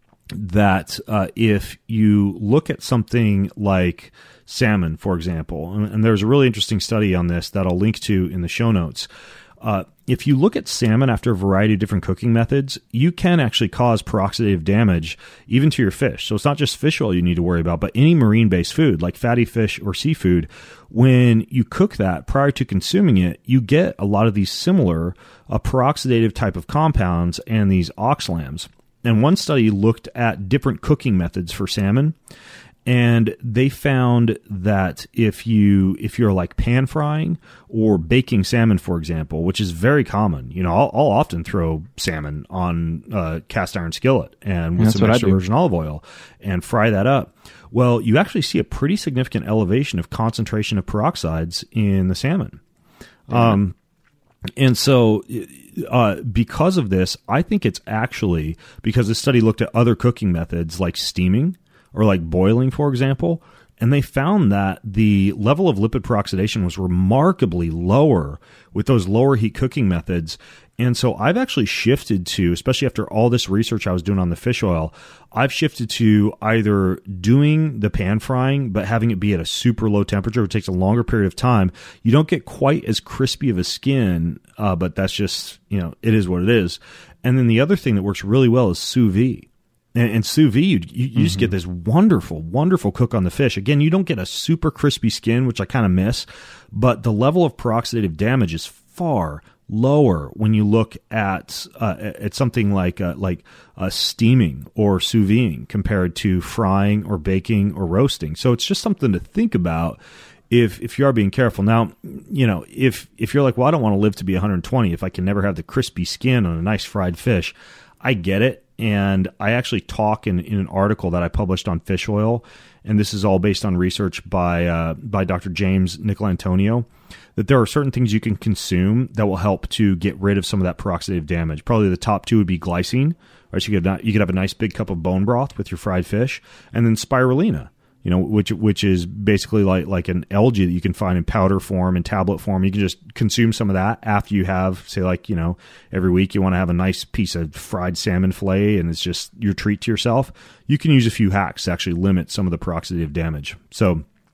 that uh, if you look at something like salmon, for example, and, and there's a really interesting study on this that I'll link to in the show notes. Uh, if you look at salmon after a variety of different cooking methods, you can actually cause peroxidative damage even to your fish. So it's not just fish oil you need to worry about, but any marine-based food like fatty fish or seafood. When you cook that prior to consuming it, you get a lot of these similar uh, peroxidative type of compounds and these oxalams. And one study looked at different cooking methods for salmon, and they found that if you if you're like pan frying or baking salmon, for example, which is very common, you know, I'll, I'll often throw salmon on a cast iron skillet and with That's some extra virgin olive oil and fry that up. Well, you actually see a pretty significant elevation of concentration of peroxides in the salmon. Yeah. Um, and so uh, because of this, I think it's actually because the study looked at other cooking methods like steaming or like boiling, for example, and they found that the level of lipid peroxidation was remarkably lower with those lower heat cooking methods. And so I've actually shifted to, especially after all this research I was doing on the fish oil, I've shifted to either doing the pan frying, but having it be at a super low temperature. It takes a longer period of time. You don't get quite as crispy of a skin, uh, but that's just, you know, it is what it is. And then the other thing that works really well is sous vide. And, and sous vide, you, you, you mm-hmm. just get this wonderful, wonderful cook on the fish. Again, you don't get a super crispy skin, which I kind of miss, but the level of peroxidative damage is far lower when you look at uh, at something like uh, like uh, steaming or sous videing compared to frying or baking or roasting. So it's just something to think about if if you are being careful. Now, you know, if if you're like, well, I don't want to live to be one hundred twenty if I can never have the crispy skin on a nice fried fish, I get it. And I actually talk in, in an article that I published on fish oil, and this is all based on research by uh, by Doctor James Nicolantonio, that there are certain things you can consume that will help to get rid of some of that peroxidative damage. Probably the top two would be glycine, right? So you could you could have a nice big cup of bone broth with your fried fish, and then spirulina, you know, which which is basically like like an algae that you can find in powder form and tablet form. You can just consume some of that after you have, say, like, you know, every week you want to have a nice piece of fried salmon fillet and it's just your treat to yourself. You can use a few hacks to actually limit some of the peroxidative damage. So,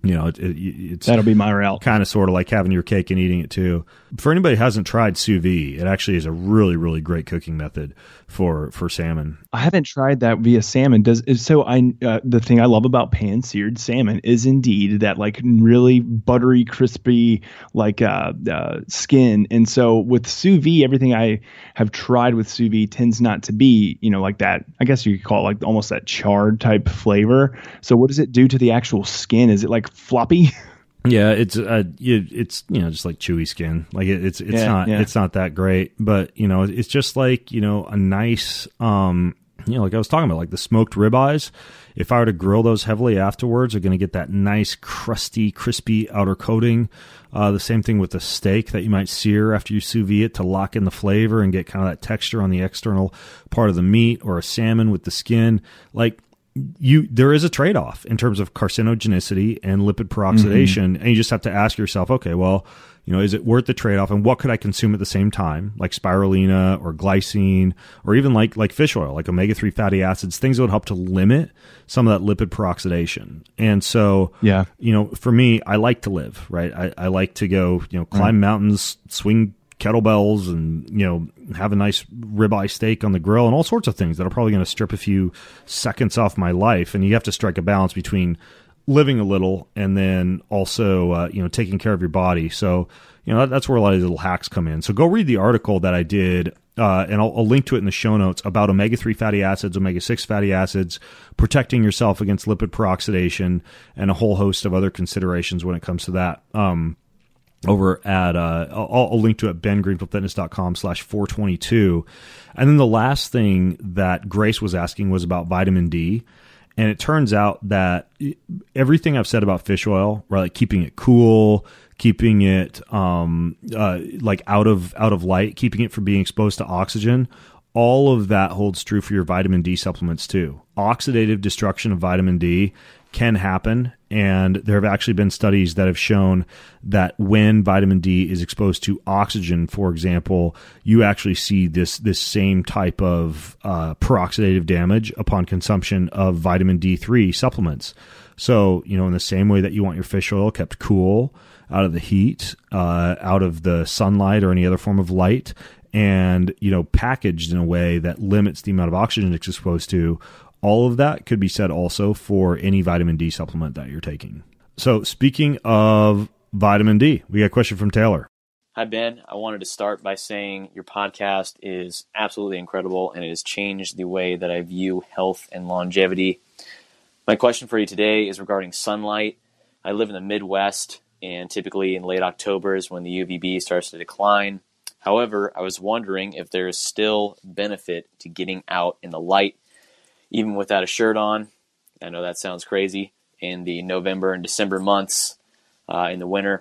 You know, it, it, it's that'll be my route. Kind of sort of like having your cake and eating it too. For anybody who hasn't tried sous vide, it actually is a really, really great cooking method for for salmon. I haven't tried that via salmon. Does so? I uh, the thing I love about pan seared salmon is indeed that like really buttery, crispy like uh, uh, skin. And so with sous vide, everything I have tried with sous vide tends not to be, you know, like that. I guess you could call it like almost that charred type flavor. So what does it do to the actual skin? Is it like floppy? Yeah, it's uh, it's you know just like chewy skin. Like it, it's it's yeah, not yeah. it's not that great, but you know it's just like you know a nice um you know like I was talking about like the smoked ribeyes. If I were to grill those heavily afterwards, they're going to get that nice crusty, crispy outer coating. Uh, the same thing with the steak that you might sear after you sous vide it to lock in the flavor and get kind of that texture on the external part of the meat, or a salmon with the skin. Like. You there is a trade-off in terms of carcinogenicity and lipid peroxidation, mm-hmm. and you just have to ask yourself, okay, well, you know, is it worth the trade-off, and what could I consume at the same time, like spirulina or glycine, or even like like fish oil, like omega three fatty acids, things that would help to limit some of that lipid peroxidation. And so, yeah, you know, for me, I like to live, right? I, I like to go, you know, climb right. mountains, swing kettlebells, and you know have a nice ribeye steak on the grill, and all sorts of things that are probably going to strip a few seconds off my life. And you have to strike a balance between living a little and then also uh, you know taking care of your body. So you know that, that's where a lot of these little hacks come in. So go read the article that I did, uh, and I'll, I'll link to it in the show notes about omega three fatty acids, omega six fatty acids, protecting yourself against lipid peroxidation, and a whole host of other considerations when it comes to that. Um, over at, uh, I'll, I'll link to it at ben greenfield fitness dot com slash four twenty-two. And then the last thing that Grace was asking was about vitamin D. And it turns out that everything I've said about fish oil, right, like keeping it cool, keeping it um, uh, like out of out of light, keeping it from being exposed to oxygen, all of that holds true for your vitamin D supplements too. Oxidative destruction of vitamin D can happen, and there have actually been studies that have shown that when vitamin D is exposed to oxygen, for example, you actually see this this same type of uh, peroxidative damage upon consumption of vitamin D three supplements. So, you know, in the same way that you want your fish oil kept cool, out of the heat, uh, out of the sunlight or any other form of light, and, you know, packaged in a way that limits the amount of oxygen it's exposed to, all of that could be said also for any vitamin D supplement that you're taking. So speaking of vitamin D, we got a question from Taylor. Hi, Ben. I wanted to start by saying your podcast is absolutely incredible, and it has changed the way that I view health and longevity. My question for you today is regarding sunlight. I live in the Midwest, and typically in late October is when the U V B starts to decline. However, I was wondering if there is still benefit to getting out in the light, even without a shirt on. I know that sounds crazy in the November and December months uh, in the winter.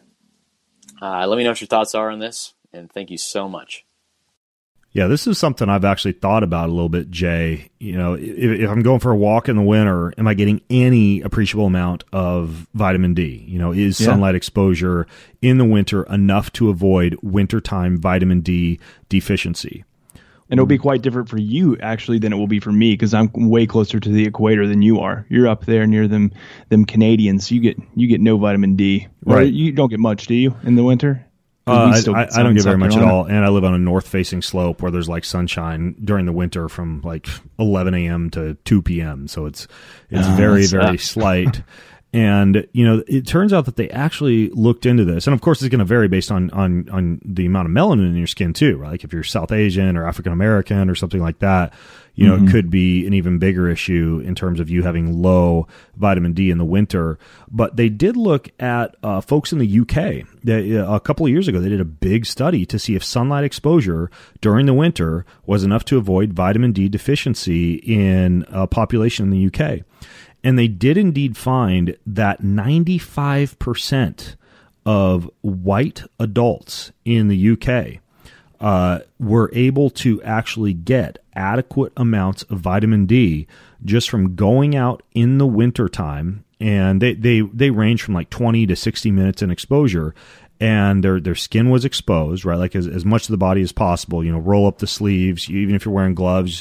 Uh, let me know what your thoughts are on this, and thank you so much. Yeah, this is something I've actually thought about a little bit, Jay. You know, if, if I'm going for a walk in the winter, am I getting any appreciable amount of vitamin D? You know, is yeah. sunlight exposure in the winter enough to avoid wintertime vitamin D deficiency? And it'll be quite different for you, actually, than it will be for me, because I'm way closer to the equator than you are. You're up there near them them Canadians. So you get you get no vitamin D. Right. Or you don't get much, do you, in the winter? Uh, I, I, I don't get very much at all, and I live on a north-facing slope where there's like sunshine during the winter from like eleven a.m. to two p.m. So it's it's uh, very very slight. And you know, it turns out that they actually looked into this, and of course, it's going to vary based on on on the amount of melanin in your skin too, right? Like if you're South Asian or African American or something like that, you know, mm-hmm. it could be an even bigger issue in terms of you having low vitamin D in the winter. But they did look at uh, folks in the U K. They, uh, a couple of years ago, they did a big study to see if sunlight exposure during the winter was enough to avoid vitamin D deficiency in a population in the U K. And they did indeed find that ninety-five percent of white adults in the U K uh, were able to actually get adequate amounts of vitamin D just from going out in the wintertime. And they, they, they range from like twenty to sixty minutes in exposure. And their their skin was exposed, right? Like as, as much of the body as possible, you know, roll up the sleeves, even if you're wearing gloves.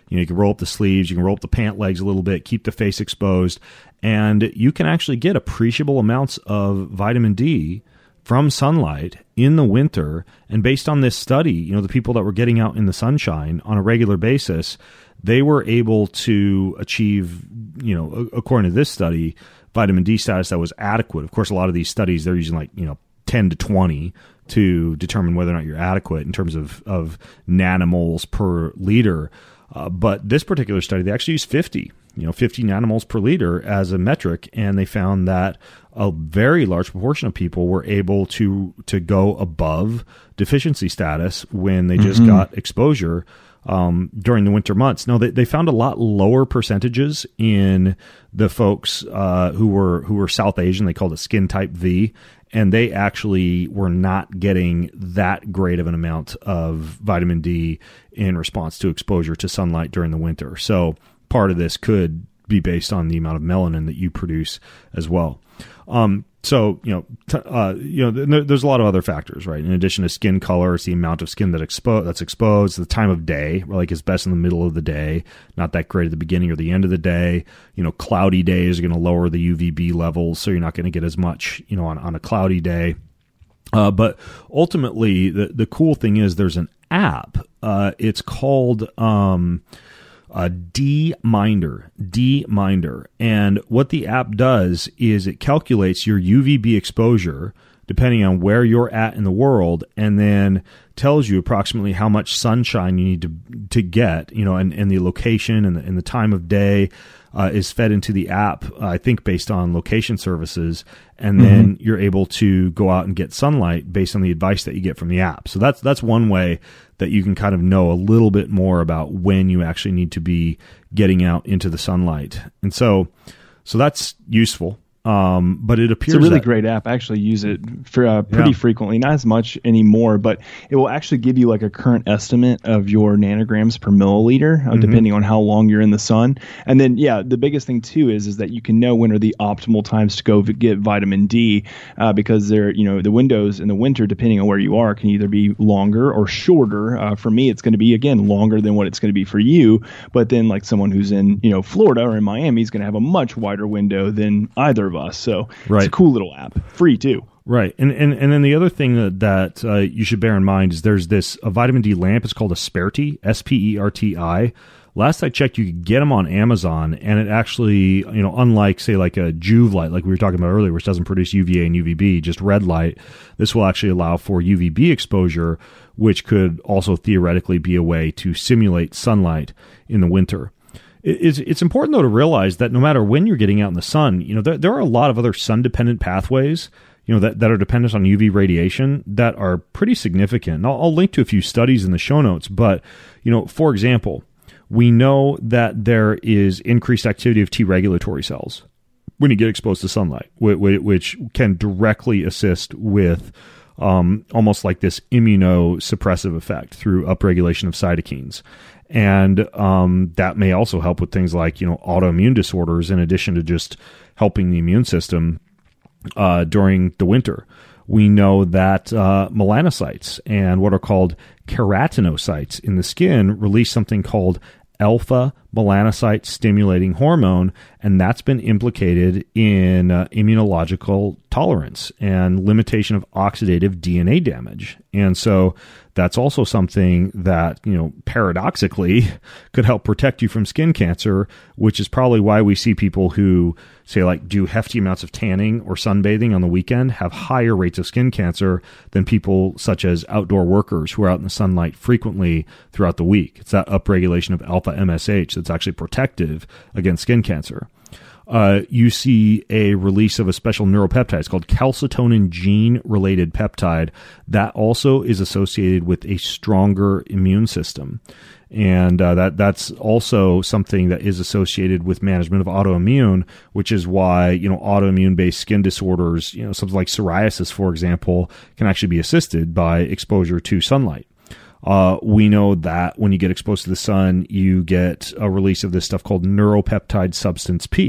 You know, you can roll up the sleeves, you can roll up the pant legs a little bit, keep the face exposed, and you can actually get appreciable amounts of vitamin D from sunlight in the winter. And based on this study, you know, the people that were getting out in the sunshine on a regular basis, they were able to achieve, you know, according to this study, vitamin D status that was adequate. Of course, a lot of these studies, they're using like, you know, ten to twenty to determine whether or not you're adequate in terms of, of nanomoles per liter. Uh, but this particular study, they actually used fifty, you know, fifty nanomoles per liter as a metric, and they found that a very large proportion of people were able to to go above deficiency status when they just mm-hmm. got exposure um, during the winter months. Now, they, they found a lot lower percentages in the folks uh, who were who were South Asian. They called it skin type V. And they actually were not getting that great of an amount of vitamin D in response to exposure to sunlight during the winter. So part of this could be based on the amount of melanin that you produce as well. Um, so, you know, t- uh, you know, th- there's a lot of other factors, right? In addition to skin color, it's the amount of skin that expo- that's exposed, the time of day, like it's best in the middle of the day, not that great at the beginning or the end of the day. You know, cloudy days are going to lower the U V B levels, so you're not going to get as much, you know, on, on a cloudy day. Uh, but ultimately, the, the cool thing is there's an app. Uh, it's called... Um, Uh, D-Minder, D-Minder. And what the app does is it calculates your U V B exposure depending on where you're at in the world, and then tells you approximately how much sunshine you need to to get, you know, and, and the location and the, and the time of day uh, is fed into the app, uh, I think based on location services, and then mm-hmm. you're able to go out and get sunlight based on the advice that you get from the app. So that's that's one way that you can kind of know a little bit more about when you actually need to be getting out into the sunlight. And so so that's useful. Um, but it appears it's a really that, great app. I actually use it for uh, pretty yeah. frequently, not as much anymore, but it will actually give you like a current estimate of your nanograms per milliliter, uh, mm-hmm. depending on how long you're in the sun. And then, yeah, the biggest thing too is is that you can know when are the optimal times to go v- get vitamin D, uh, because they're, you know, the windows in the winter, depending on where you are, can either be longer or shorter. Uh, for me, it's going to be again longer than what it's going to be for you. But then, like someone who's in, you know, Florida or in Miami is going to have a much wider window than either of us. So right. It's a cool little app, free too. Right. And and, and then the other thing that, that uh, you should bear in mind is there's this a vitamin D lamp. It's called a Sperti, S P E R T I. Last I checked, you could get them on Amazon, and it actually, you know, unlike, say, like a Juve light, like we were talking about earlier, which doesn't produce U V A and U V B, just red light, this will actually allow for U V B exposure, which could also theoretically be a way to simulate sunlight in the winter. It's, it's important, though, to realize that no matter when you're getting out in the sun, you know, there, there are a lot of other sun-dependent pathways, you know, that, that are dependent on U V radiation that are pretty significant. And I'll, I'll link to a few studies in the show notes. But, you know, for example, we know that there is increased activity of T regulatory cells when you get exposed to sunlight, which can directly assist with um, almost like this immunosuppressive effect through upregulation of cytokines. And um, that may also help with things like, you know, autoimmune disorders, in addition to just helping the immune system uh, during the winter. We know that uh, melanocytes and what are called keratinocytes in the skin release something called alpha melanocyte stimulating hormone, and that's been implicated in uh, immunological tolerance and limitation of oxidative D N A damage. And so that's also something that, you know, paradoxically could help protect you from skin cancer, which is probably why we see people who say like do hefty amounts of tanning or sunbathing on the weekend have higher rates of skin cancer than people such as outdoor workers who are out in the sunlight frequently throughout the week. It's that upregulation of alpha M S H that's actually protective against skin cancer. Uh, you see a release of a special neuropeptide. It's called calcitonin gene-related peptide that also is associated with a stronger immune system. And uh, that that's also something that is associated with management of autoimmune, which is why, you know, autoimmune-based skin disorders, you know, something like psoriasis, for example, can actually be assisted by exposure to sunlight. Uh, we know that when you get exposed to the sun, you get a release of this stuff called neuropeptide substance P.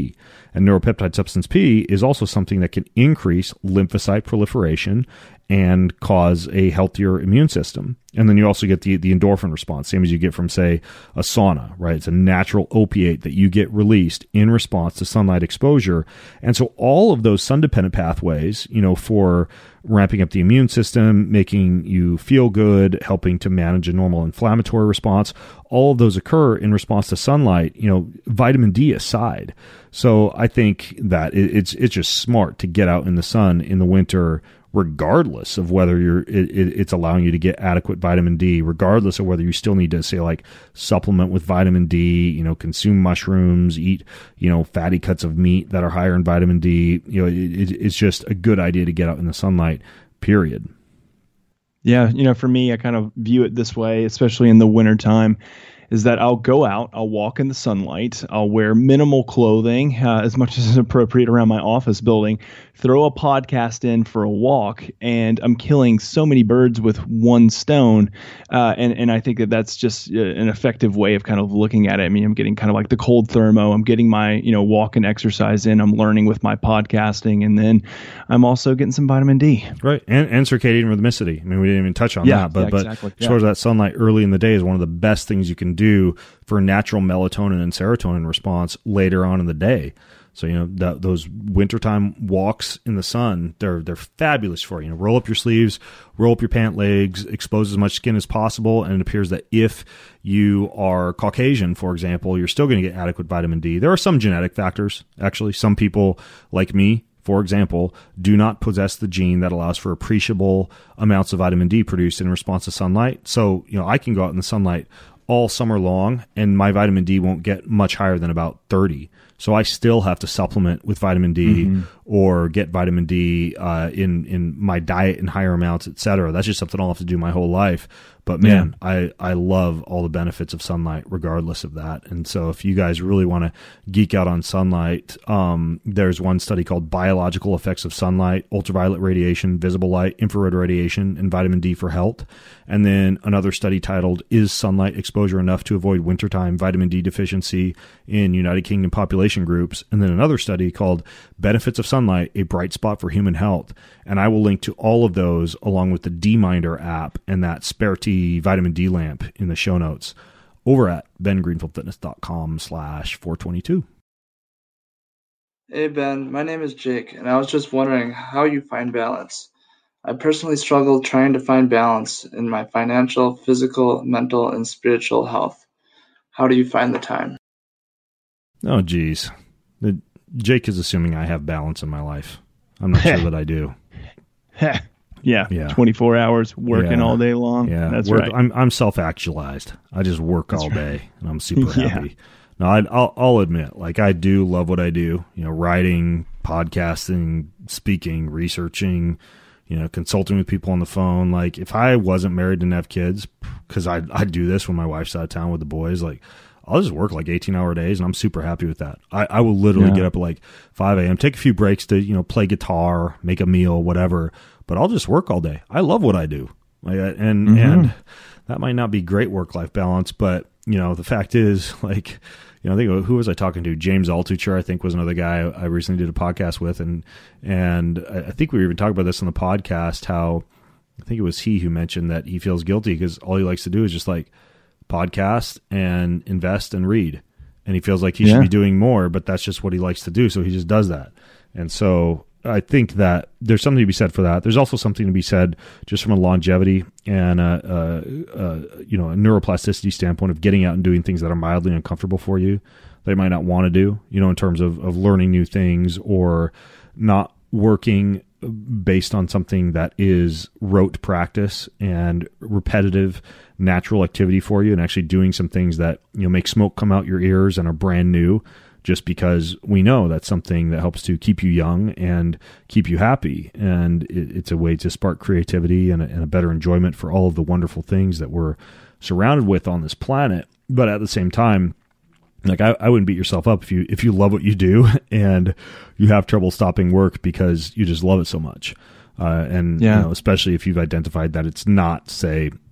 And neuropeptide substance P is also something that can increase lymphocyte proliferation and cause a healthier immune system. And then you also get the, the endorphin response, same as you get from, say, a sauna, right? It's a natural opiate that you get released in response to sunlight exposure. And so all of those sun-dependent pathways, you know, for ramping up the immune system, making you feel good, helping to manage a normal inflammatory response, all of those occur in response to sunlight, you know, vitamin D aside. So I think that it, it's it's just smart to get out in the sun in the winter, regardless of whether you're it, it's allowing you to get adequate vitamin D, regardless of whether you still need to, say, like, supplement with vitamin D, you know, consume mushrooms, eat, you know, fatty cuts of meat that are higher in vitamin D. You know, it, it's just a good idea to get out in the sunlight, period. Yeah. You know, for me, I kind of view it this way, especially in the wintertime, is that I'll go out, I'll walk in the sunlight, I'll wear minimal clothing, uh, as much as is appropriate around my office building, throw a podcast in for a walk, and I'm killing so many birds with one stone. Uh, and, and I think that that's just uh, an effective way of kind of looking at it. I mean, I'm getting kind of like the cold thermo. I'm getting my, you know, walk and exercise in. I'm learning with my podcasting. And then I'm also getting some vitamin D. Right. And, and circadian rhythmicity. I mean, we didn't even touch on yeah, that, but, yeah, but exactly. as far as that sunlight early in the day is one of the best things you can do for natural melatonin and serotonin response later on in the day. So, you know, that, those wintertime walks in the sun, they're they're fabulous for you. You know, roll up your sleeves, roll up your pant legs, expose as much skin as possible. And it appears that if you are Caucasian, for example, you're still going to get adequate vitamin D. There are some genetic factors, actually. Some people, like me, for example, do not possess the gene that allows for appreciable amounts of vitamin D produced in response to sunlight. So, you know, I can go out in the sunlight all summer long, and my vitamin D won't get much higher than about thirty. So I still have to supplement with vitamin D mm-hmm. or get vitamin D uh, in in my diet in higher amounts, et cetera. That's just something I'll have to do my whole life. But man, yeah. I, I love all the benefits of sunlight regardless of that. And so if you guys really want to geek out on sunlight, um, there's one study called Biological Effects of Sunlight, Ultraviolet Radiation, Visible Light, Infrared Radiation, and Vitamin D for Health. And then another study titled, Is Sunlight Exposure Enough to Avoid Wintertime Vitamin D Deficiency in United Kingdom Population Groups? And then another study called Benefits of Sunlight, A Bright Spot for Human Health. And I will link to all of those along with the D-Minder app and that SpareT vitamin D lamp in the show notes over at ben greenfield fitness dot com slash four twenty-two. Hey Ben, my name is Jake, and I was just wondering how you find balance. I personally struggle trying to find balance in my financial, physical, mental, and spiritual health. How do you find the time? Oh, geez. Jake is assuming I have balance in my life. I'm not sure that I do. Yeah, yeah, twenty-four hours working yeah. all day long. Yeah, that's work, right. I'm I'm self-actualized. I just work that's all day, right. and I'm super yeah. happy. Now, I, I'll I'll admit, like I do love what I do. You know, writing, podcasting, speaking, researching. You know, consulting with people on the phone. Like if I wasn't married and have kids, because I I do this when my wife's out of town with the boys. Like I'll just work like eighteen hour days, and I'm super happy with that. I, I will literally yeah. get up at like five a.m., take a few breaks to you know play guitar, make a meal, whatever. But I'll just work all day. I love what I do. Like, and mm-hmm. and that might not be great work-life balance, but, you know, the fact is, like, you know, I think, who was I talking to? James Altucher, I think, was another guy I recently did a podcast with. And and I think we were even talking about this on the podcast, how I think it was he who mentioned that he feels guilty because all he likes to do is just, like, podcast and invest and read. And he feels like he yeah. should be doing more, but that's just what he likes to do. So he just does that. And so I think that there's something to be said for that. There's also something to be said just from a longevity and a, a, a, you know, a neuroplasticity standpoint of getting out and doing things that are mildly uncomfortable for you that you might not want to do, you know, in terms of, of learning new things or not working based on something that is rote practice and repetitive natural activity for you, and actually doing some things that, you know, make smoke come out your ears and are brand new, just because we know that's something that helps to keep you young and keep you happy. And it, it's a way to spark creativity and a, and a better enjoyment for all of the wonderful things that we're surrounded with on this planet. But at the same time, like I, I wouldn't beat yourself up if you if you love what you do and you have trouble stopping work because you just love it so much. Uh, and yeah. you know, especially if you've identified that it's not, say,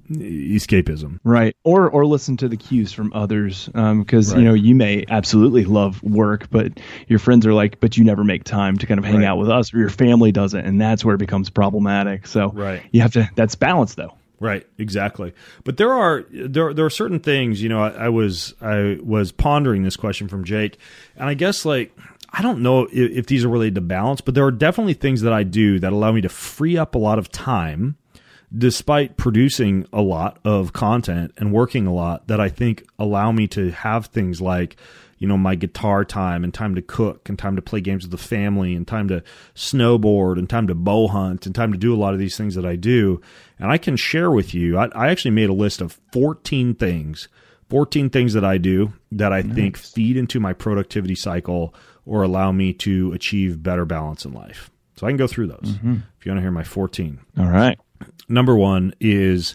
escapism. Right. Or or listen to the cues from others, because, um, right. you know, you may absolutely love work, but your friends are like, but you never make time to kind of hang right. out with us, or your family doesn't. And that's where it becomes problematic. So right. you have to, that's balance though. Right, exactly. But there are there there are certain things, you know, I, I was I was pondering this question from Jake, and I guess like I don't know if, if these are related to balance, but there are definitely things that I do that allow me to free up a lot of time, despite producing a lot of content and working a lot, that I think allow me to have things like, you know, my guitar time and time to cook and time to play games with the family and time to snowboard and time to bow hunt and time to do a lot of these things that I do. And I can share with you, I, I actually made a list of fourteen things, fourteen things that I do that I nice. think feed into my productivity cycle or allow me to achieve better balance in life. So I can go through those mm-hmm. if you want to hear my fourteen. All right. Number one is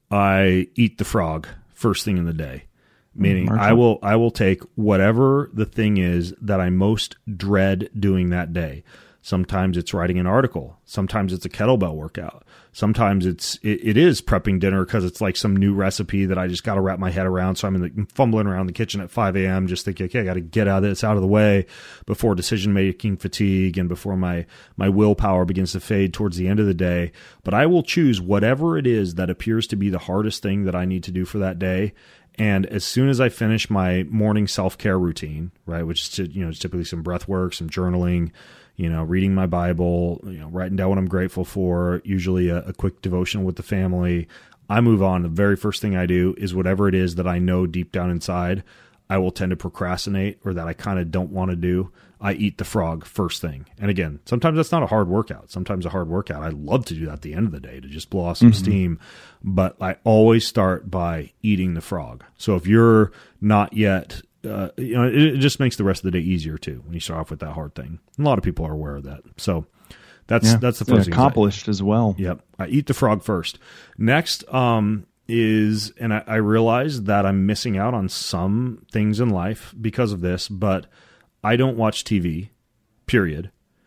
I eat the frog first thing in the day. Meaning mm, I will I will take whatever the thing is that I most dread doing that day. Sometimes it's writing an article. Sometimes it's a kettlebell workout. Sometimes it's it, it is prepping dinner because it's like some new recipe that I just got to wrap my head around. So I'm in the, fumbling around the kitchen at five a.m. just thinking, okay, I got to get out of this out of the way before decision making fatigue and before my my willpower begins to fade towards the end of the day. But I will choose whatever it is that appears to be the hardest thing that I need to do for that day. And as soon as I finish my morning self-care routine, right, which is to, you know, typically some breath work, some journaling, you know, reading my Bible, you know, writing down what I'm grateful for, usually a, a quick devotional with the family, I move on. The very first thing I do is whatever it is that I know deep down inside I will tend to procrastinate or that I kind of don't want to do. I eat the frog first thing. And again, sometimes that's not a hard workout. Sometimes a hard workout, I love to do that at the end of the day to just blow off some mm-hmm. steam. But I always start by eating the frog. So if you're not yet, uh, you know, it, it just makes the rest of the day easier too when you start off with that hard thing. And a lot of people are aware of that. So that's yeah, that's the first thing. Accomplished as well. Yep. I eat the frog first. Next, um, is, and I, I realize that I'm missing out on some things in life because of this, but I don't watch T V, period.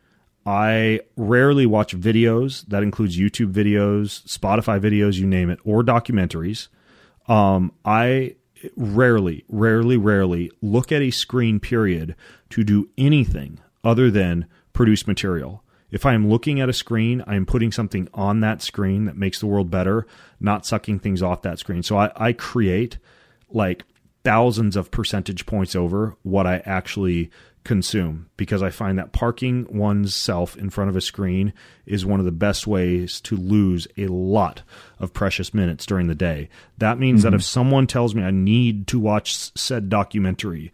I rarely watch videos. That includes YouTube videos, Spotify videos, you name it, or documentaries. Um, I rarely, rarely, rarely look at a screen, period, to do anything other than produce material. If I am looking at a screen, I am putting something on that screen that makes the world better, not sucking things off that screen. So I, I create like thousands of percentage points over what I actually consume, because I find that parking one's self in front of a screen is one of the best ways to lose a lot of precious minutes during the day. That means mm-hmm. that if someone tells me I need to watch said documentary,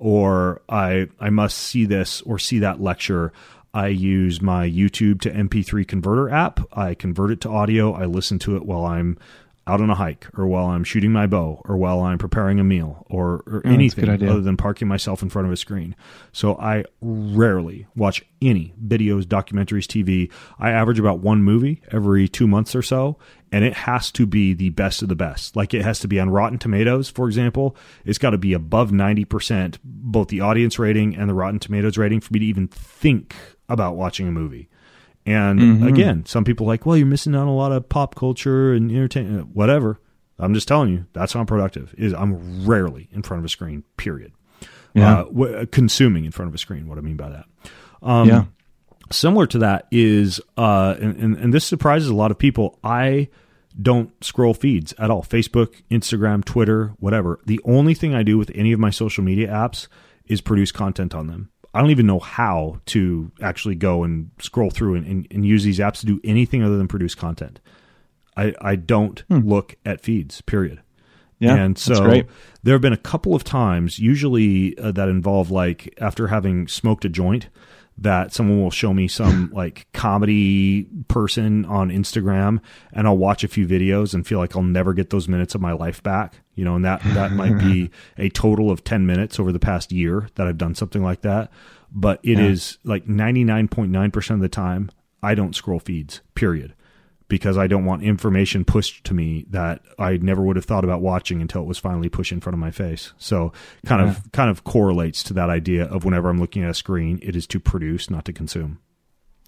or I I must see this or see that lecture, I use my YouTube to M P three converter app. I convert it to audio. I listen to it while I'm out on a hike, or while I'm shooting my bow, or while I'm preparing a meal, or, or oh, anything other than parking myself in front of a screen. So I rarely watch any videos, documentaries, T V. I average about one movie every two months or so, and it has to be the best of the best. Like it has to be on Rotten Tomatoes, for example. It's got to be above ninety percent, both the audience rating and the Rotten Tomatoes rating, for me to even think about watching a movie. And mm-hmm. again, some people are like, well, you're missing out on a lot of pop culture and entertainment, whatever. I'm just telling you, that's how I'm productive. Is I'm rarely in front of a screen, period. Yeah. Uh, w- consuming in front of a screen, what I mean by that. Um, yeah. Similar to that is, uh, and, and, and this surprises a lot of people, I don't scroll feeds at all. Facebook, Instagram, Twitter, whatever. The only thing I do with any of my social media apps is produce content on them. I don't even know how to actually go and scroll through and, and, and use these apps to do anything other than produce content. I, I don't hmm. look at feeds, period. Yeah, and so there have been a couple of times, usually uh, that involve like after having smoked a joint, that someone will show me some like comedy person on Instagram, and I'll watch a few videos and feel like I'll never get those minutes of my life back. You know, and that, that might be a total of ten minutes over the past year that I've done something like that. But it yeah. is like ninety-nine point nine percent of the time, I don't scroll feeds, period. Because I don't want information pushed to me that I never would have thought about watching until it was finally pushed in front of my face. So kind yeah. of kind of correlates to that idea of whenever I'm looking at a screen, it is to produce, not to consume.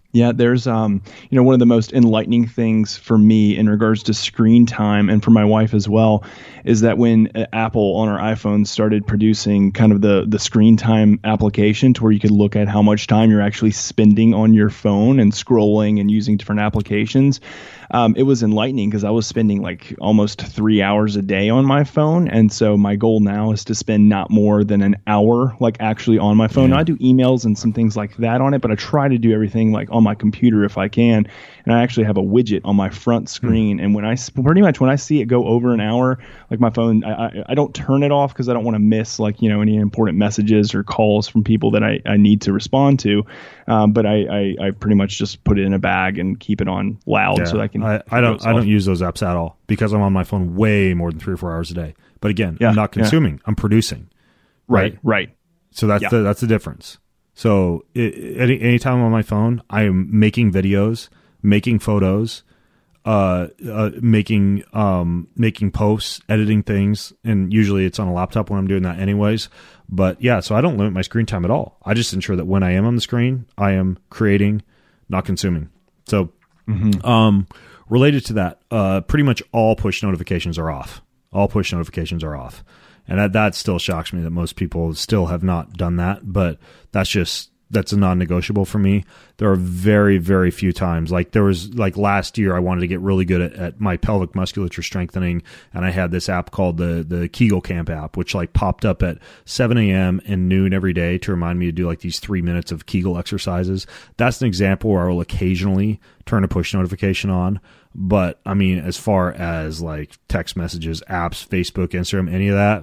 Yeah, there's, um, you know, one of the most enlightening things for me in regards to screen time and for my wife as well is that when Apple on our iPhone started producing kind of the, the screen time application to where you could look at how much time you're actually spending on your phone and scrolling and using different applications, um, it was enlightening because I was spending like almost three hours a day on my phone. And so my goal now is to spend not more than an hour like actually on my phone. Yeah. Now, I do emails and some things like that on it, but I try to do everything like on my computer if I can. And I actually have a widget on my front screen. Mm. And when I pretty much when I see it go over an hour, like my phone, I, I, I don't turn it off because I don't want to miss like, you know, any important messages or calls from people that I, I need to respond to. Um, but I, I, I pretty much just put it in a bag and keep it on loud yeah. so I can. I, I don't I don't use those apps at all because I'm on my phone way more than three or four hours a day. But again, yeah, I'm not consuming. Yeah. I'm producing. Right, right. right. So that's yeah. the that's the difference. So it, any anytime I'm on my phone, I am making videos, making photos, uh, uh, making um, making posts, editing things, and usually it's on a laptop when I'm doing that anyways. But yeah, so I don't limit my screen time at all. I just ensure that when I am on the screen, I am creating, not consuming. So mm-hmm. um, related to that, uh, pretty much all push notifications are off. All push notifications are off. And that, that still shocks me that most people still have not done that, but that's just, that's a non-negotiable for me. There are very, very few times, like there was like last year, I wanted to get really good at, at my pelvic musculature strengthening. And I had this app called the, the Kegel Camp app, which like popped up at seven a.m. and noon every day to remind me to do like these three minutes of Kegel exercises. That's an example where I will occasionally turn a push notification on. But I mean, as far as like text messages, apps, Facebook, Instagram, any of that,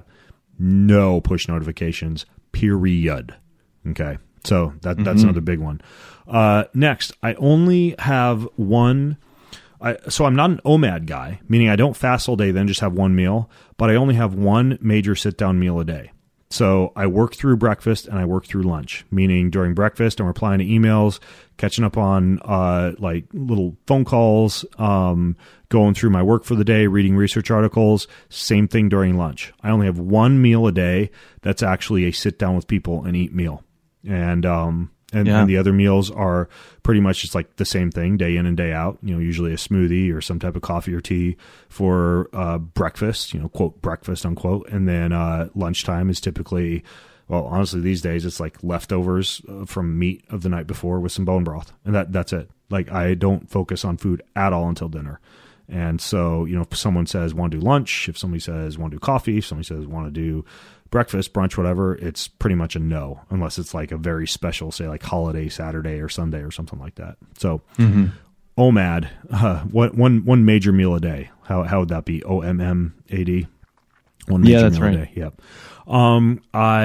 no push notifications, period. Okay. So that that's mm-hmm. another big one. Uh, next, I only have one. I, so I'm not an O M A D guy, meaning I don't fast all day, then just have one meal, but I only have one major sit down meal a day. So I work through breakfast and I work through lunch, meaning during breakfast I'm replying to emails, catching up on uh, like little phone calls, um, going through my work for the day, reading research articles. Same thing during lunch. I only have one meal a day that's actually a sit down with people and eat meal. And um and, yeah. and the other meals are pretty much just like the same thing day in and day out, you know, usually a smoothie or some type of coffee or tea for uh, breakfast, you know, quote, breakfast, unquote. And then uh, lunchtime is typically, well, honestly, these days it's like leftovers from meat of the night before with some bone broth. And that that's it. Like I don't focus on food at all until dinner. And so, you know, if someone says want to do lunch, if somebody says want to do coffee, if somebody says want to do breakfast, brunch, whatever, it's pretty much a no, unless it's like a very special, say like holiday Saturday or Sunday or something like that. So mm-hmm. O M A D, uh, one, one, one major meal a day. How how would that be? O M M A D? One major yeah, that's meal right. a day. Yep. Um,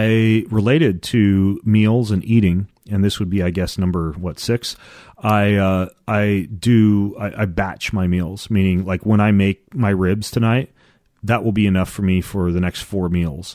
I related to meals and eating, and this would be, I guess, number what six. I uh, I do I, I batch my meals, meaning like when I make my ribs tonight, that will be enough for me for the next four meals.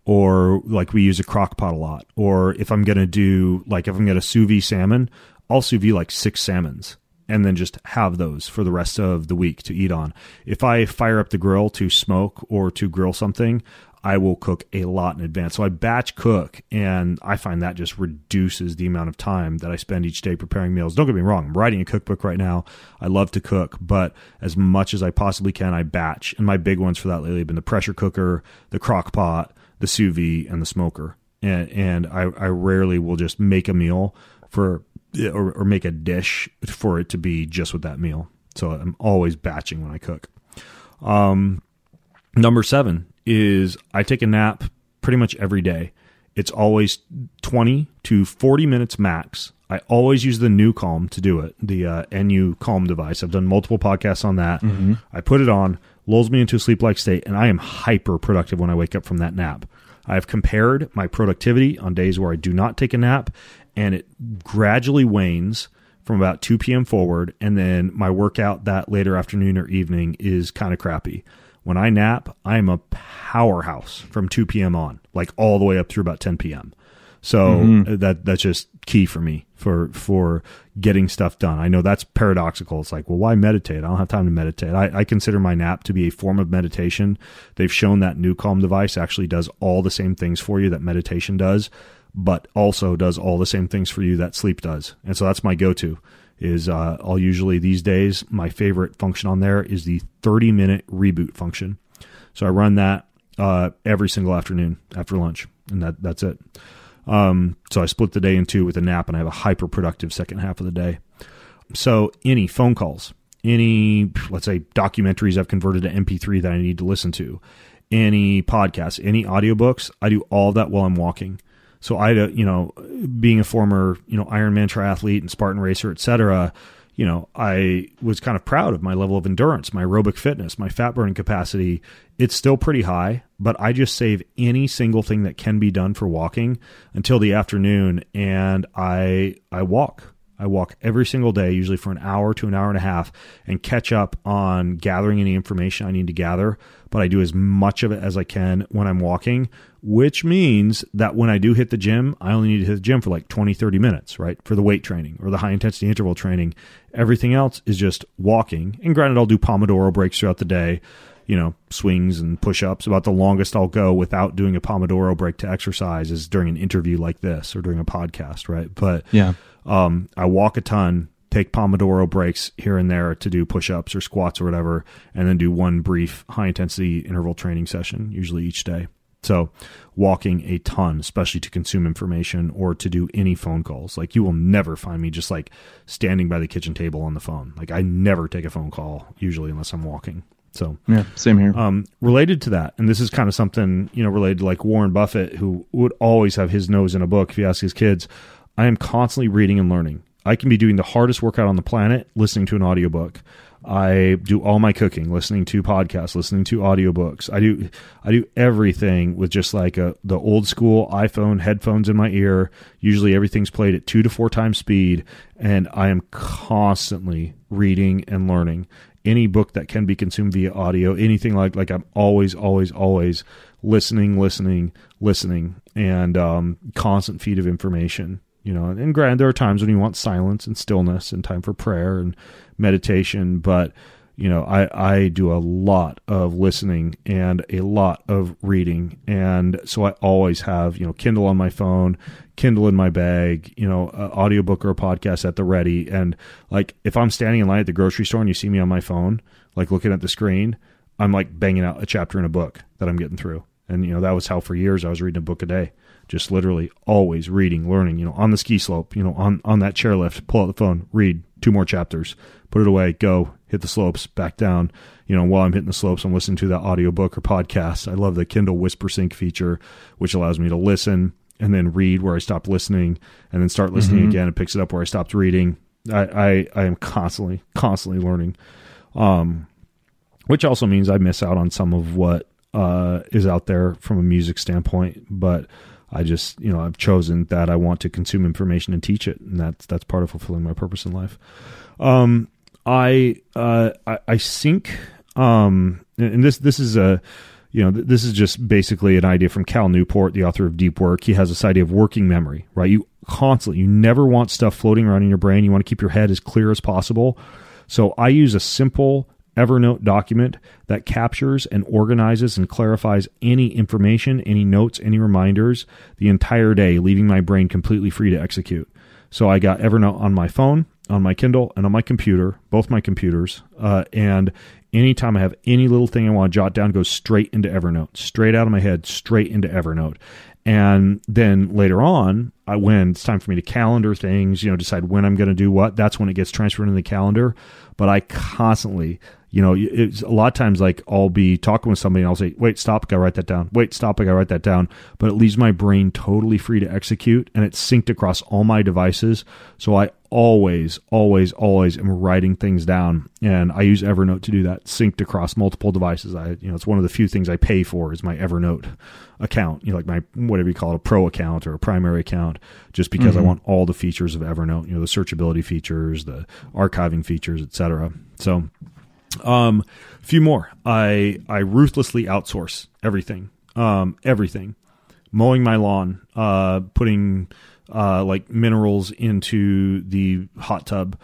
Or like we use a crock pot a lot. Or if I'm going to do, like if I'm going to sous vide salmon, I'll sous vide like six salmons and then just have those for the rest of the week to eat on. If I fire up the grill to smoke or to grill something, I will cook a lot in advance. So I batch cook, and I find that just reduces the amount of time that I spend each day preparing meals. Don't get me wrong, I'm writing a cookbook right now. I love to cook, but as much as I possibly can, I batch. And my big ones for that lately have been the pressure cooker, the crock pot, the sous vide, and the smoker. And, and I, I rarely will just make a meal for, or, or make a dish for it to be just with that meal. So I'm always batching when I cook. Um, number seven is I take a nap pretty much every day. It's always twenty to forty minutes max. I always use the Nu Calm to do it, the uh, N U Calm device. I've done multiple podcasts on that. Mm-hmm. I put it on, lulls me into a sleep-like state, and I am hyper productive when I wake up from that nap. I've compared my productivity on days where I do not take a nap, and it gradually wanes from about two p.m. forward, and then my workout that later afternoon or evening is kind of crappy. When I nap, I am a powerhouse from two p.m. on, like all the way up through about ten p.m. So mm-hmm. that that's just key for me for for getting stuff done. I know that's paradoxical. It's like, well, why meditate? I don't have time to meditate. I, I consider my nap to be a form of meditation. They've shown that Nu Calm device actually does all the same things for you that meditation does, but also does all the same things for you that sleep does. And so that's my go-to. is uh, I'll usually these days, my favorite function on there is the thirty minute reboot function. So I run that uh, every single afternoon after lunch, and that that's it. Um, so I split the day in two with a nap, and I have a hyper productive second half of the day. So any phone calls, any, let's say, documentaries I've converted to M P three that I need to listen to, any podcasts, any audiobooks, I do all that while I'm walking. So I, you know, being a former, you know, Ironman triathlete and Spartan racer, et cetera, you know, I was kind of proud of my level of endurance, my aerobic fitness, my fat burning capacity. It's still pretty high, but I just save any single thing that can be done for walking until the afternoon. And I, I walk. I walk every single day, usually for an hour to an hour and a half, and catch up on gathering any information I need to gather. But I do as much of it as I can when I'm walking, which means that when I do hit the gym, I only need to hit the gym for like twenty, thirty minutes, right? For the weight training or the high intensity interval training. Everything else is just walking. And granted, I'll do Pomodoro breaks throughout the day, you know, swings and push-ups. About the longest I'll go without doing a Pomodoro break to exercise is during an interview like this or during a podcast, right? But yeah. Um, I walk a ton, take Pomodoro breaks here and there to do push-ups or squats or whatever, and then do one brief high-intensity interval training session, usually each day. So walking a ton, especially to consume information or to do any phone calls. Like, you will never find me just like standing by the kitchen table on the phone. Like, I never take a phone call usually unless I'm walking. So yeah, same here. Um, related to that, and this is kind of something, you know, related to like Warren Buffett, who would always have his nose in a book if you ask his kids. I am constantly reading and learning. I can be doing the hardest workout on the planet, listening to an audiobook. I do all my cooking, listening to podcasts, listening to audiobooks. I do, I do everything with just like a, the old school iPhone headphones in my ear. Usually everything's played at two to four times speed, and I am constantly reading and learning. Any book that can be consumed via audio, anything like, like I'm always, always, always listening, listening, listening, and um, constant feed of information. You know, and granted, there are times when you want silence and stillness and time for prayer and meditation, but, you know, I, I do a lot of listening and a lot of reading. And so I always have, you know, Kindle on my phone, Kindle in my bag, you know, an audiobook or a podcast at the ready. And like, if I'm standing in line at the grocery store and you see me on my phone, like looking at the screen, I'm like banging out a chapter in a book that I'm getting through. And, you know, that was how for years I was reading a book a day. Just literally always reading, learning, you know, on the ski slope, you know, on, on that chairlift, pull out the phone, read two more chapters, put it away, go, hit the slopes, back down. You know, while I'm hitting the slopes, I'm listening to that audiobook or podcast. I love the Kindle WhisperSync feature, which allows me to listen and then read where I stopped listening and then start listening mm-hmm. again. It picks it up where I stopped reading. I, I, I am constantly, constantly learning, um, which also means I miss out on some of what uh, is out there from a music standpoint, but I just, you know, I've chosen that I want to consume information and teach it, and that's that's part of fulfilling my purpose in life. Um, I, uh, I I sync, um, and this this is a, you know, this is just basically an idea from Cal Newport, the author of Deep Work. He has this idea of working memory, right? You constantly, you never want stuff floating around in your brain. You want to keep your head as clear as possible. So I use a simple Evernote document that captures and organizes and clarifies any information, any notes, any reminders the entire day, leaving my brain completely free to execute. So I got Evernote on my phone, on my Kindle, and on my computer, both my computers. Uh, and anytime I have any little thing I want to jot down, goes straight into Evernote, straight out of my head, straight into Evernote. And then later on, I, when it's time for me to calendar things, you know, decide when I'm going to do what, that's when it gets transferred into the calendar. But I constantly, you know, it's a lot of times like I'll be talking with somebody and I'll say, wait, stop, I got to write that down. Wait, stop, I got to write that down. But it leaves my brain totally free to execute, and it's synced across all my devices. So I always, always, always am writing things down. And I use Evernote to do that, synced across multiple devices. I, you know, it's one of the few things I pay for is my Evernote account, you know, like my, whatever you call it, a pro account or a primary account, just because mm-hmm. I want all the features of Evernote, you know, the searchability features, the archiving features, et cetera. So, um, a few more. I, I ruthlessly outsource everything, um, everything, mowing my lawn, uh, putting, uh, like minerals into the hot tub,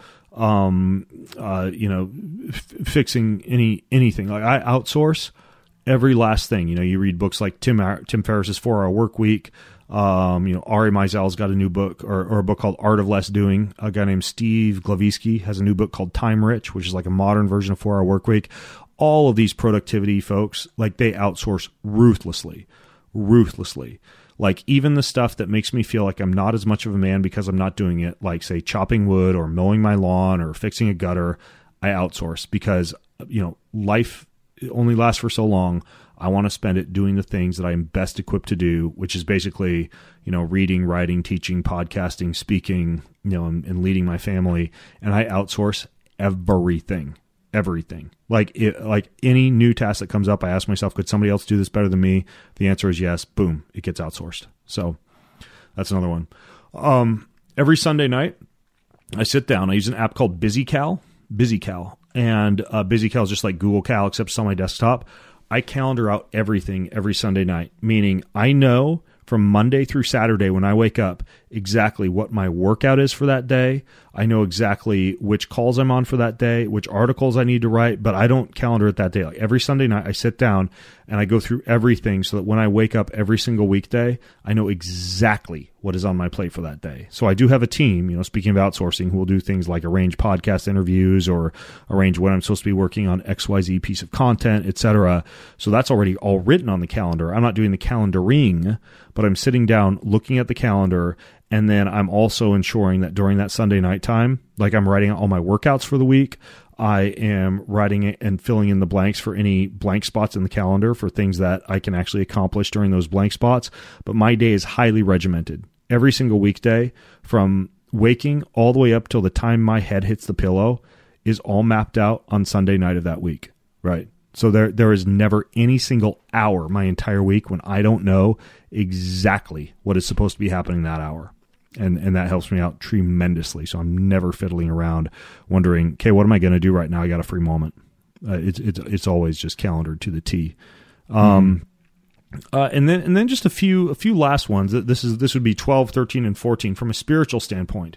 um, uh, you know, f- fixing any, anything. Like I outsource every last thing. You know, you read books like Tim, Tim Ferriss's four hour work week. Um, you know, Ari Meisel's got a new book or, or a book called Art of Less Doing. A guy named Steve Glavisky has a new book called Time Rich, which is like a modern version of Four Hour Work Week. All of these productivity folks, like they outsource ruthlessly, ruthlessly. Like even the stuff that makes me feel like I'm not as much of a man because I'm not doing it, like say chopping wood or mowing my lawn or fixing a gutter, I outsource because, you know, life only lasts for so long. I want to spend it doing the things that I'm best equipped to do, which is basically, you know, reading, writing, teaching, podcasting, speaking, you know, and, and leading my family. And I outsource everything, everything. Like it, like any new task that comes up, I ask myself, could somebody else do this better than me? The answer is yes. Boom, it gets outsourced. So that's another one. Um, every Sunday night, I sit down. I use an app called BusyCal. BusyCal. And uh, BusyCal is just like Google Cal, except it's on my desktop. I calendar out everything every Sunday night, meaning I know from Monday through Saturday when I wake up exactly what my workout is for that day. I know exactly which calls I'm on for that day, which articles I need to write, but I don't calendar it that day. Like every Sunday night, I sit down and I go through everything so that when I wake up every single weekday, I know exactly what is on my plate for that day. So I do have a team, you know, speaking of outsourcing, who will do things like arrange podcast interviews or arrange when I'm supposed to be working on X Y Z piece of content, et cetera. So that's already all written on the calendar. I'm not doing the calendaring, but I'm sitting down looking at the calendar. And then I'm also ensuring that during that Sunday night time, like I'm writing out all my workouts for the week. I am writing it and filling in the blanks for any blank spots in the calendar for things that I can actually accomplish during those blank spots. But my day is highly regimented. Every single weekday, from waking all the way up till the time my head hits the pillow, is all mapped out on Sunday night of that week, right? So there, there is never any single hour my entire week when I don't know exactly what is supposed to be happening that hour. And and that helps me out tremendously. So I'm never fiddling around wondering, okay, what am I going to do right now? I got a free moment. Uh, it's it's it's always just calendared to the T. Um, mm-hmm. uh, and then and then just a few a few last ones. This is this would be twelve, thirteen, and fourteen from a spiritual standpoint.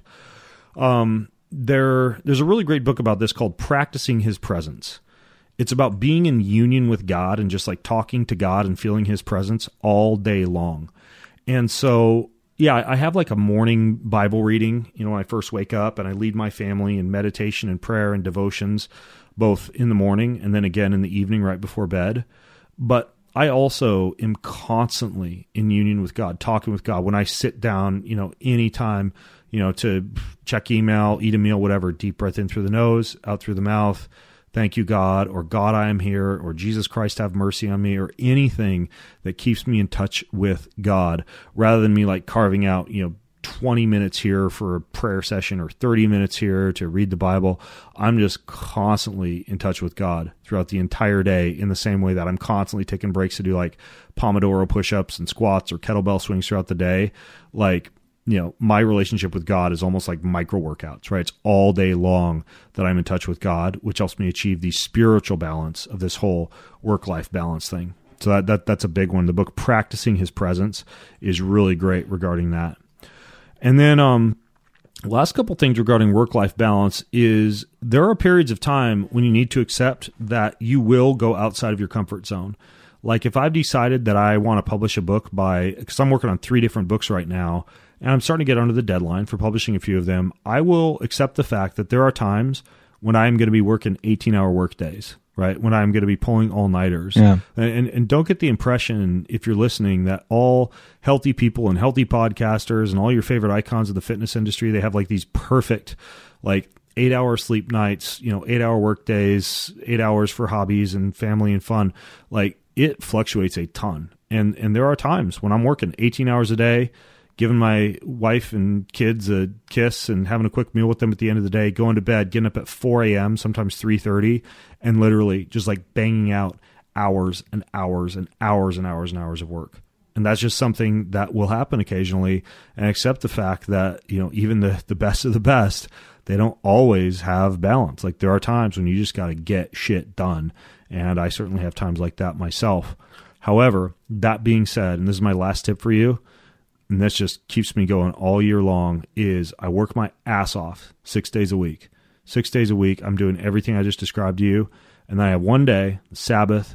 Um, there there's a really great book about this called Practicing His Presence. It's about being in union with God and just like talking to God and feeling His presence all day long. And so, yeah, I have like a morning Bible reading, you know, when I first wake up, and I lead my family in meditation and prayer and devotions, both in the morning and then again in the evening right before bed. But I also am constantly in union with God, talking with God. When I sit down, you know, anytime, you know, to check email, eat a meal, whatever, deep breath in through the nose, out through the mouth. Thank you, God, or God, I am here, or Jesus Christ, have mercy on me, or anything that keeps me in touch with God, rather than me like carving out, you know, twenty minutes here for a prayer session or thirty minutes here to read the Bible. I'm just constantly in touch with God throughout the entire day, in the same way that I'm constantly taking breaks to do like Pomodoro push-ups and squats or kettlebell swings throughout the day. Like, you know, my relationship with God is almost like micro workouts, right? It's all day long that I'm in touch with God, which helps me achieve the spiritual balance of this whole work-life balance thing. So that, that that's a big one. The book Practicing His Presence is really great regarding that. And then um, last couple things regarding work-life balance is there are periods of time when you need to accept that you will go outside of your comfort zone. Like if I've decided that I want to publish a book by, because I'm working on three different books right now, and I'm starting to get under the deadline for publishing a few of them, I will accept the fact that there are times when I'm going to be working eighteen-hour work days, right? When I'm going to be pulling all-nighters. Yeah. And, and don't get the impression, if you're listening, that all healthy people and healthy podcasters and all your favorite icons of the fitness industry, they have like these perfect, like, eight-hour sleep nights, you know, eight-hour work days, eight hours for hobbies and family and fun. Like, it fluctuates a ton. And and there are times when I'm working eighteen hours a day, giving my wife and kids a kiss and having a quick meal with them at the end of the day, going to bed, getting up at four a.m., sometimes three thirty, and literally just like banging out hours and hours and hours and hours and hours of work. And that's just something that will happen occasionally, and accept the fact that, you know, even the, the best of the best, they don't always have balance. Like there are times when you just got to get shit done. And I certainly have times like that myself. However, that being said, and this is my last tip for you, and this just keeps me going all year long, is I work my ass off six days a week. Six days a week, I'm doing everything I just described to you. And then I have one day, Sabbath,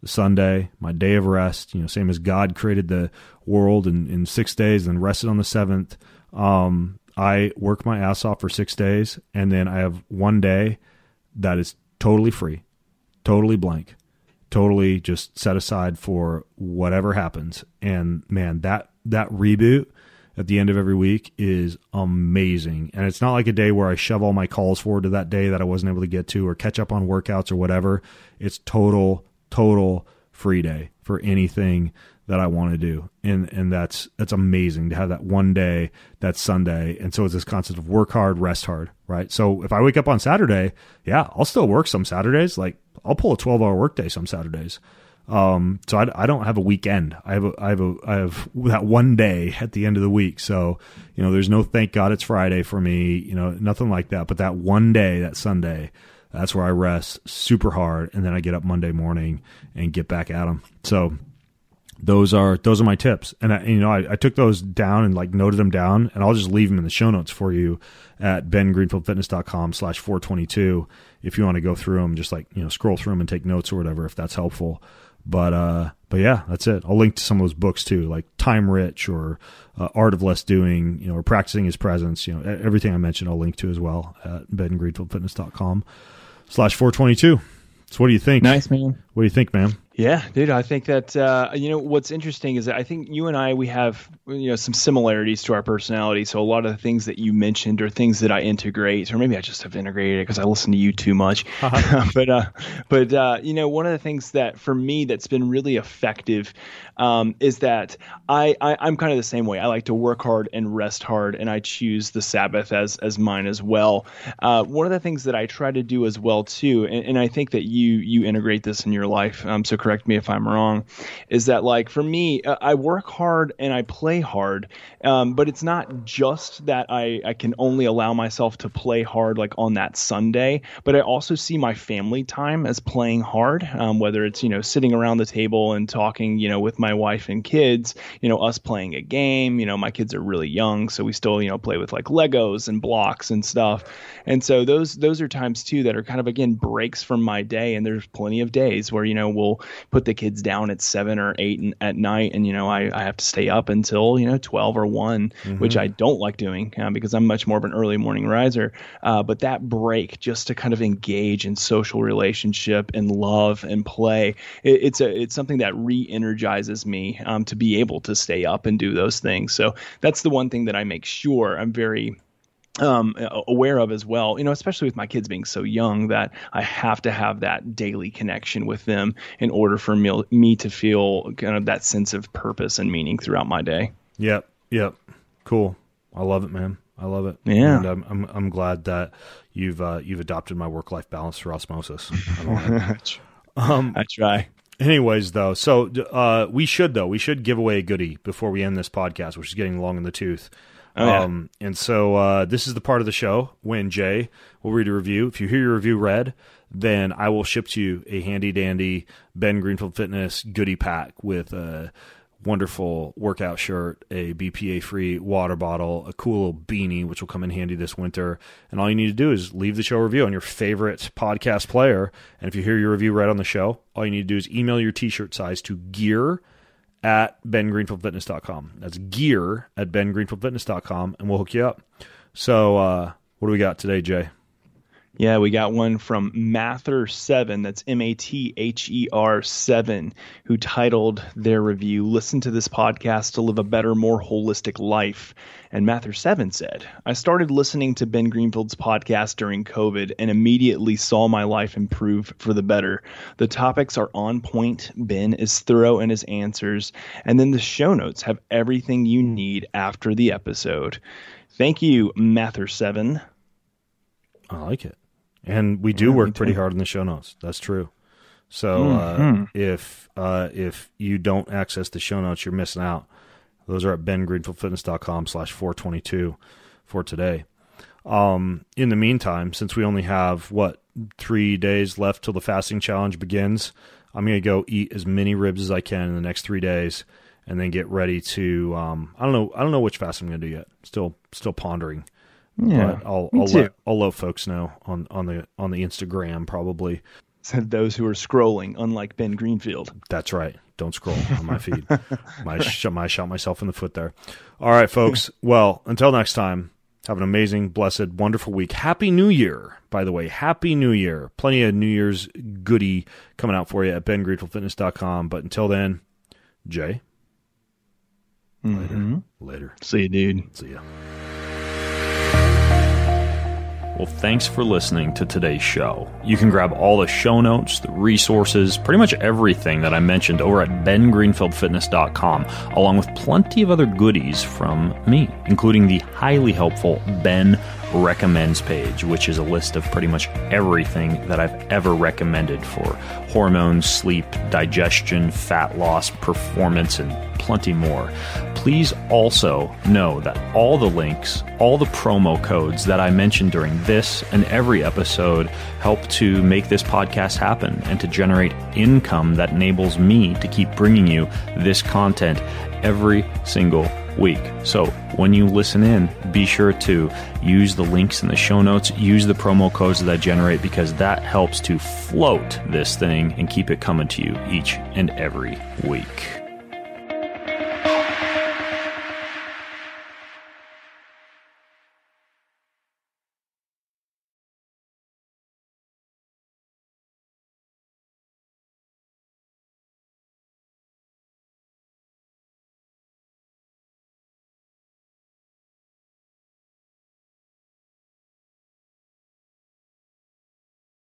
Sunday, my day of rest, you know, same as God created the world in, in six days and rested on the seventh. Um, I work my ass off for six days and then I have one day that is totally free, totally blank, totally just set aside for whatever happens. And man, that, that reboot at the end of every week is amazing. And it's not like a day where I shove all my calls forward to that day that I wasn't able to get to or catch up on workouts or whatever. It's total, total free day for anything that I want to do. And, and that's, that's amazing to have that one day, that Sunday. And so it's this concept of work hard, rest hard, right? So if I wake up on Saturday, yeah, I'll still work some Saturdays. Like I'll pull a twelve hour workday some Saturdays. Um, so I, I don't have a weekend. I have a, I have a, I have that one day at the end of the week. So, you know, there's no, thank God it's Friday for me, you know, nothing like that. But that one day, that Sunday, that's where I rest super hard. And then I get up Monday morning and get back at them. So those are, those are my tips. And I, you know, I, I took those down and like noted them down, and I'll just leave them in the show notes for you at ben greenfield fitness dot com slash four twenty-two. If you want to go through them, just like, you know, scroll through them and take notes or whatever, if that's helpful. But, uh, but yeah, that's it. I'll link to some of those books too, like Time Rich or uh, Art of Less Doing, you know, or Practicing His Presence, you know, everything I mentioned, I'll link to as well at ben greenfield fitness dot com slash four twenty-two. So what do you think? Nice, man. What do you think, man? Yeah, dude, I think that, uh, you know, what's interesting is that I think you and I, we have, you know, some similarities to our personality. So a lot of the things that you mentioned are things that I integrate, or maybe I just have integrated it because I listen to you too much. Uh-huh. but, uh, but uh, you know, one of the things that for me that's been really effective um, is that I, I, I'm kind of the same way. I like to work hard and rest hard, and I choose the Sabbath as, as mine as well. Uh, one of the things that I try to do as well, too, and, and I think that you, you integrate this in your life, um, so correct me if I'm wrong, is that like for me, uh, I work hard and I play hard, um, but it's not just that I, I can only allow myself to play hard like on that Sunday, but I also see my family time as playing hard, um, whether it's, you know, sitting around the table and talking, you know, with my wife and kids, you know, us playing a game, you know, my kids are really young, so we still, you know, play with like Legos and blocks and stuff. And so those, those are times too that are kind of, again, breaks from my day. And there's plenty of days where, you know, we'll put the kids down at seven or eight in, at night. And, you know, I, I have to stay up until, you know, twelve or one, mm-hmm. which I don't like doing uh, because I'm much more of an early morning riser. Uh, but that break just to kind of engage in social relationship and love and play, it, it's a, it's something that re-energizes me um, to be able to stay up and do those things. So that's the one thing that I make sure I'm very um, aware of as well, you know, especially with my kids being so young, that I have to have that daily connection with them in order for me, me to feel kind of that sense of purpose and meaning throughout my day. Yep. Yep. Cool. I love it, man. I love it. Yeah. And I'm, I'm, I'm glad that you've, uh, you've adopted my work-life balance through osmosis. I, um, I try. Anyways, though, so uh, we should, though, we should give away a goodie before we end this podcast, which is getting long in the tooth. Oh, yeah. Um, and so uh, this is the part of the show when Jay will read a review. If you hear your review read, then I will ship to you a handy-dandy Ben Greenfield Fitness goodie pack with a wonderful workout shirt, a B P A-free water bottle, a cool little beanie, which will come in handy this winter. And all you need to do is leave the show review on your favorite podcast player. And if you hear your review read on the show, all you need to do is email your t-shirt size to gear at ben greenfield fitness dot com. That's gear at ben greenfield fitness dot com, and we'll hook you up. So uh, what do we got today, Jay? Yeah, we got one from Mather seven, that's M A T H E R seven, who titled their review, "Listen to this podcast to live a better, more holistic life." And Mather seven said, "I started listening to Ben Greenfield's podcast during COVID and immediately saw my life improve for the better. The topics are on point. Ben is thorough in his answers. And then the show notes have everything you need after the episode. Thank you, Mather seven. I like it. And we do yeah, work pretty hard in the show notes. That's true. So mm-hmm. uh, if uh, if you don't access the show notes, you're missing out. Those are at ben greenfield fitness dot com slash four twenty-two for today. Um, in the meantime, since we only have, what, three days left till the fasting challenge begins, I'm going to go eat as many ribs as I can in the next three days and then get ready to, um, I don't know, I don't know which fast I'm going to do yet. Still, still pondering. Yeah, but I'll I'll let, I'll let folks know on, on the on the Instagram probably. those who are scrolling, unlike Ben Greenfield. That's right. Don't scroll on my feed. my, sh- my shot myself in the foot there. All right, folks. Well, until next time, have an amazing, blessed, wonderful week. Happy New Year, by the way. Happy New Year. Plenty of New Year's goodie coming out for you at ben greenfield fitness dot com. But until then, Jay, mm-hmm. later. Later. See you, dude. See ya. Well, thanks for listening to today's show. You can grab all the show notes, the resources, pretty much everything that I mentioned over at ben greenfield fitness dot com, along with plenty of other goodies from me, including the highly helpful Ben Recommends page, which is a list of pretty much everything that I've ever recommended for hormones, sleep, digestion, fat loss, performance, and plenty more. Please also know that all the links, all the promo codes that I mentioned during this and every episode help to make this podcast happen and to generate income that enables me to keep bringing you this content every single week. So when you listen in, be sure to use the links in the show notes, use the promo codes that I generate, because that helps to float this thing and keep it coming to you each and every week.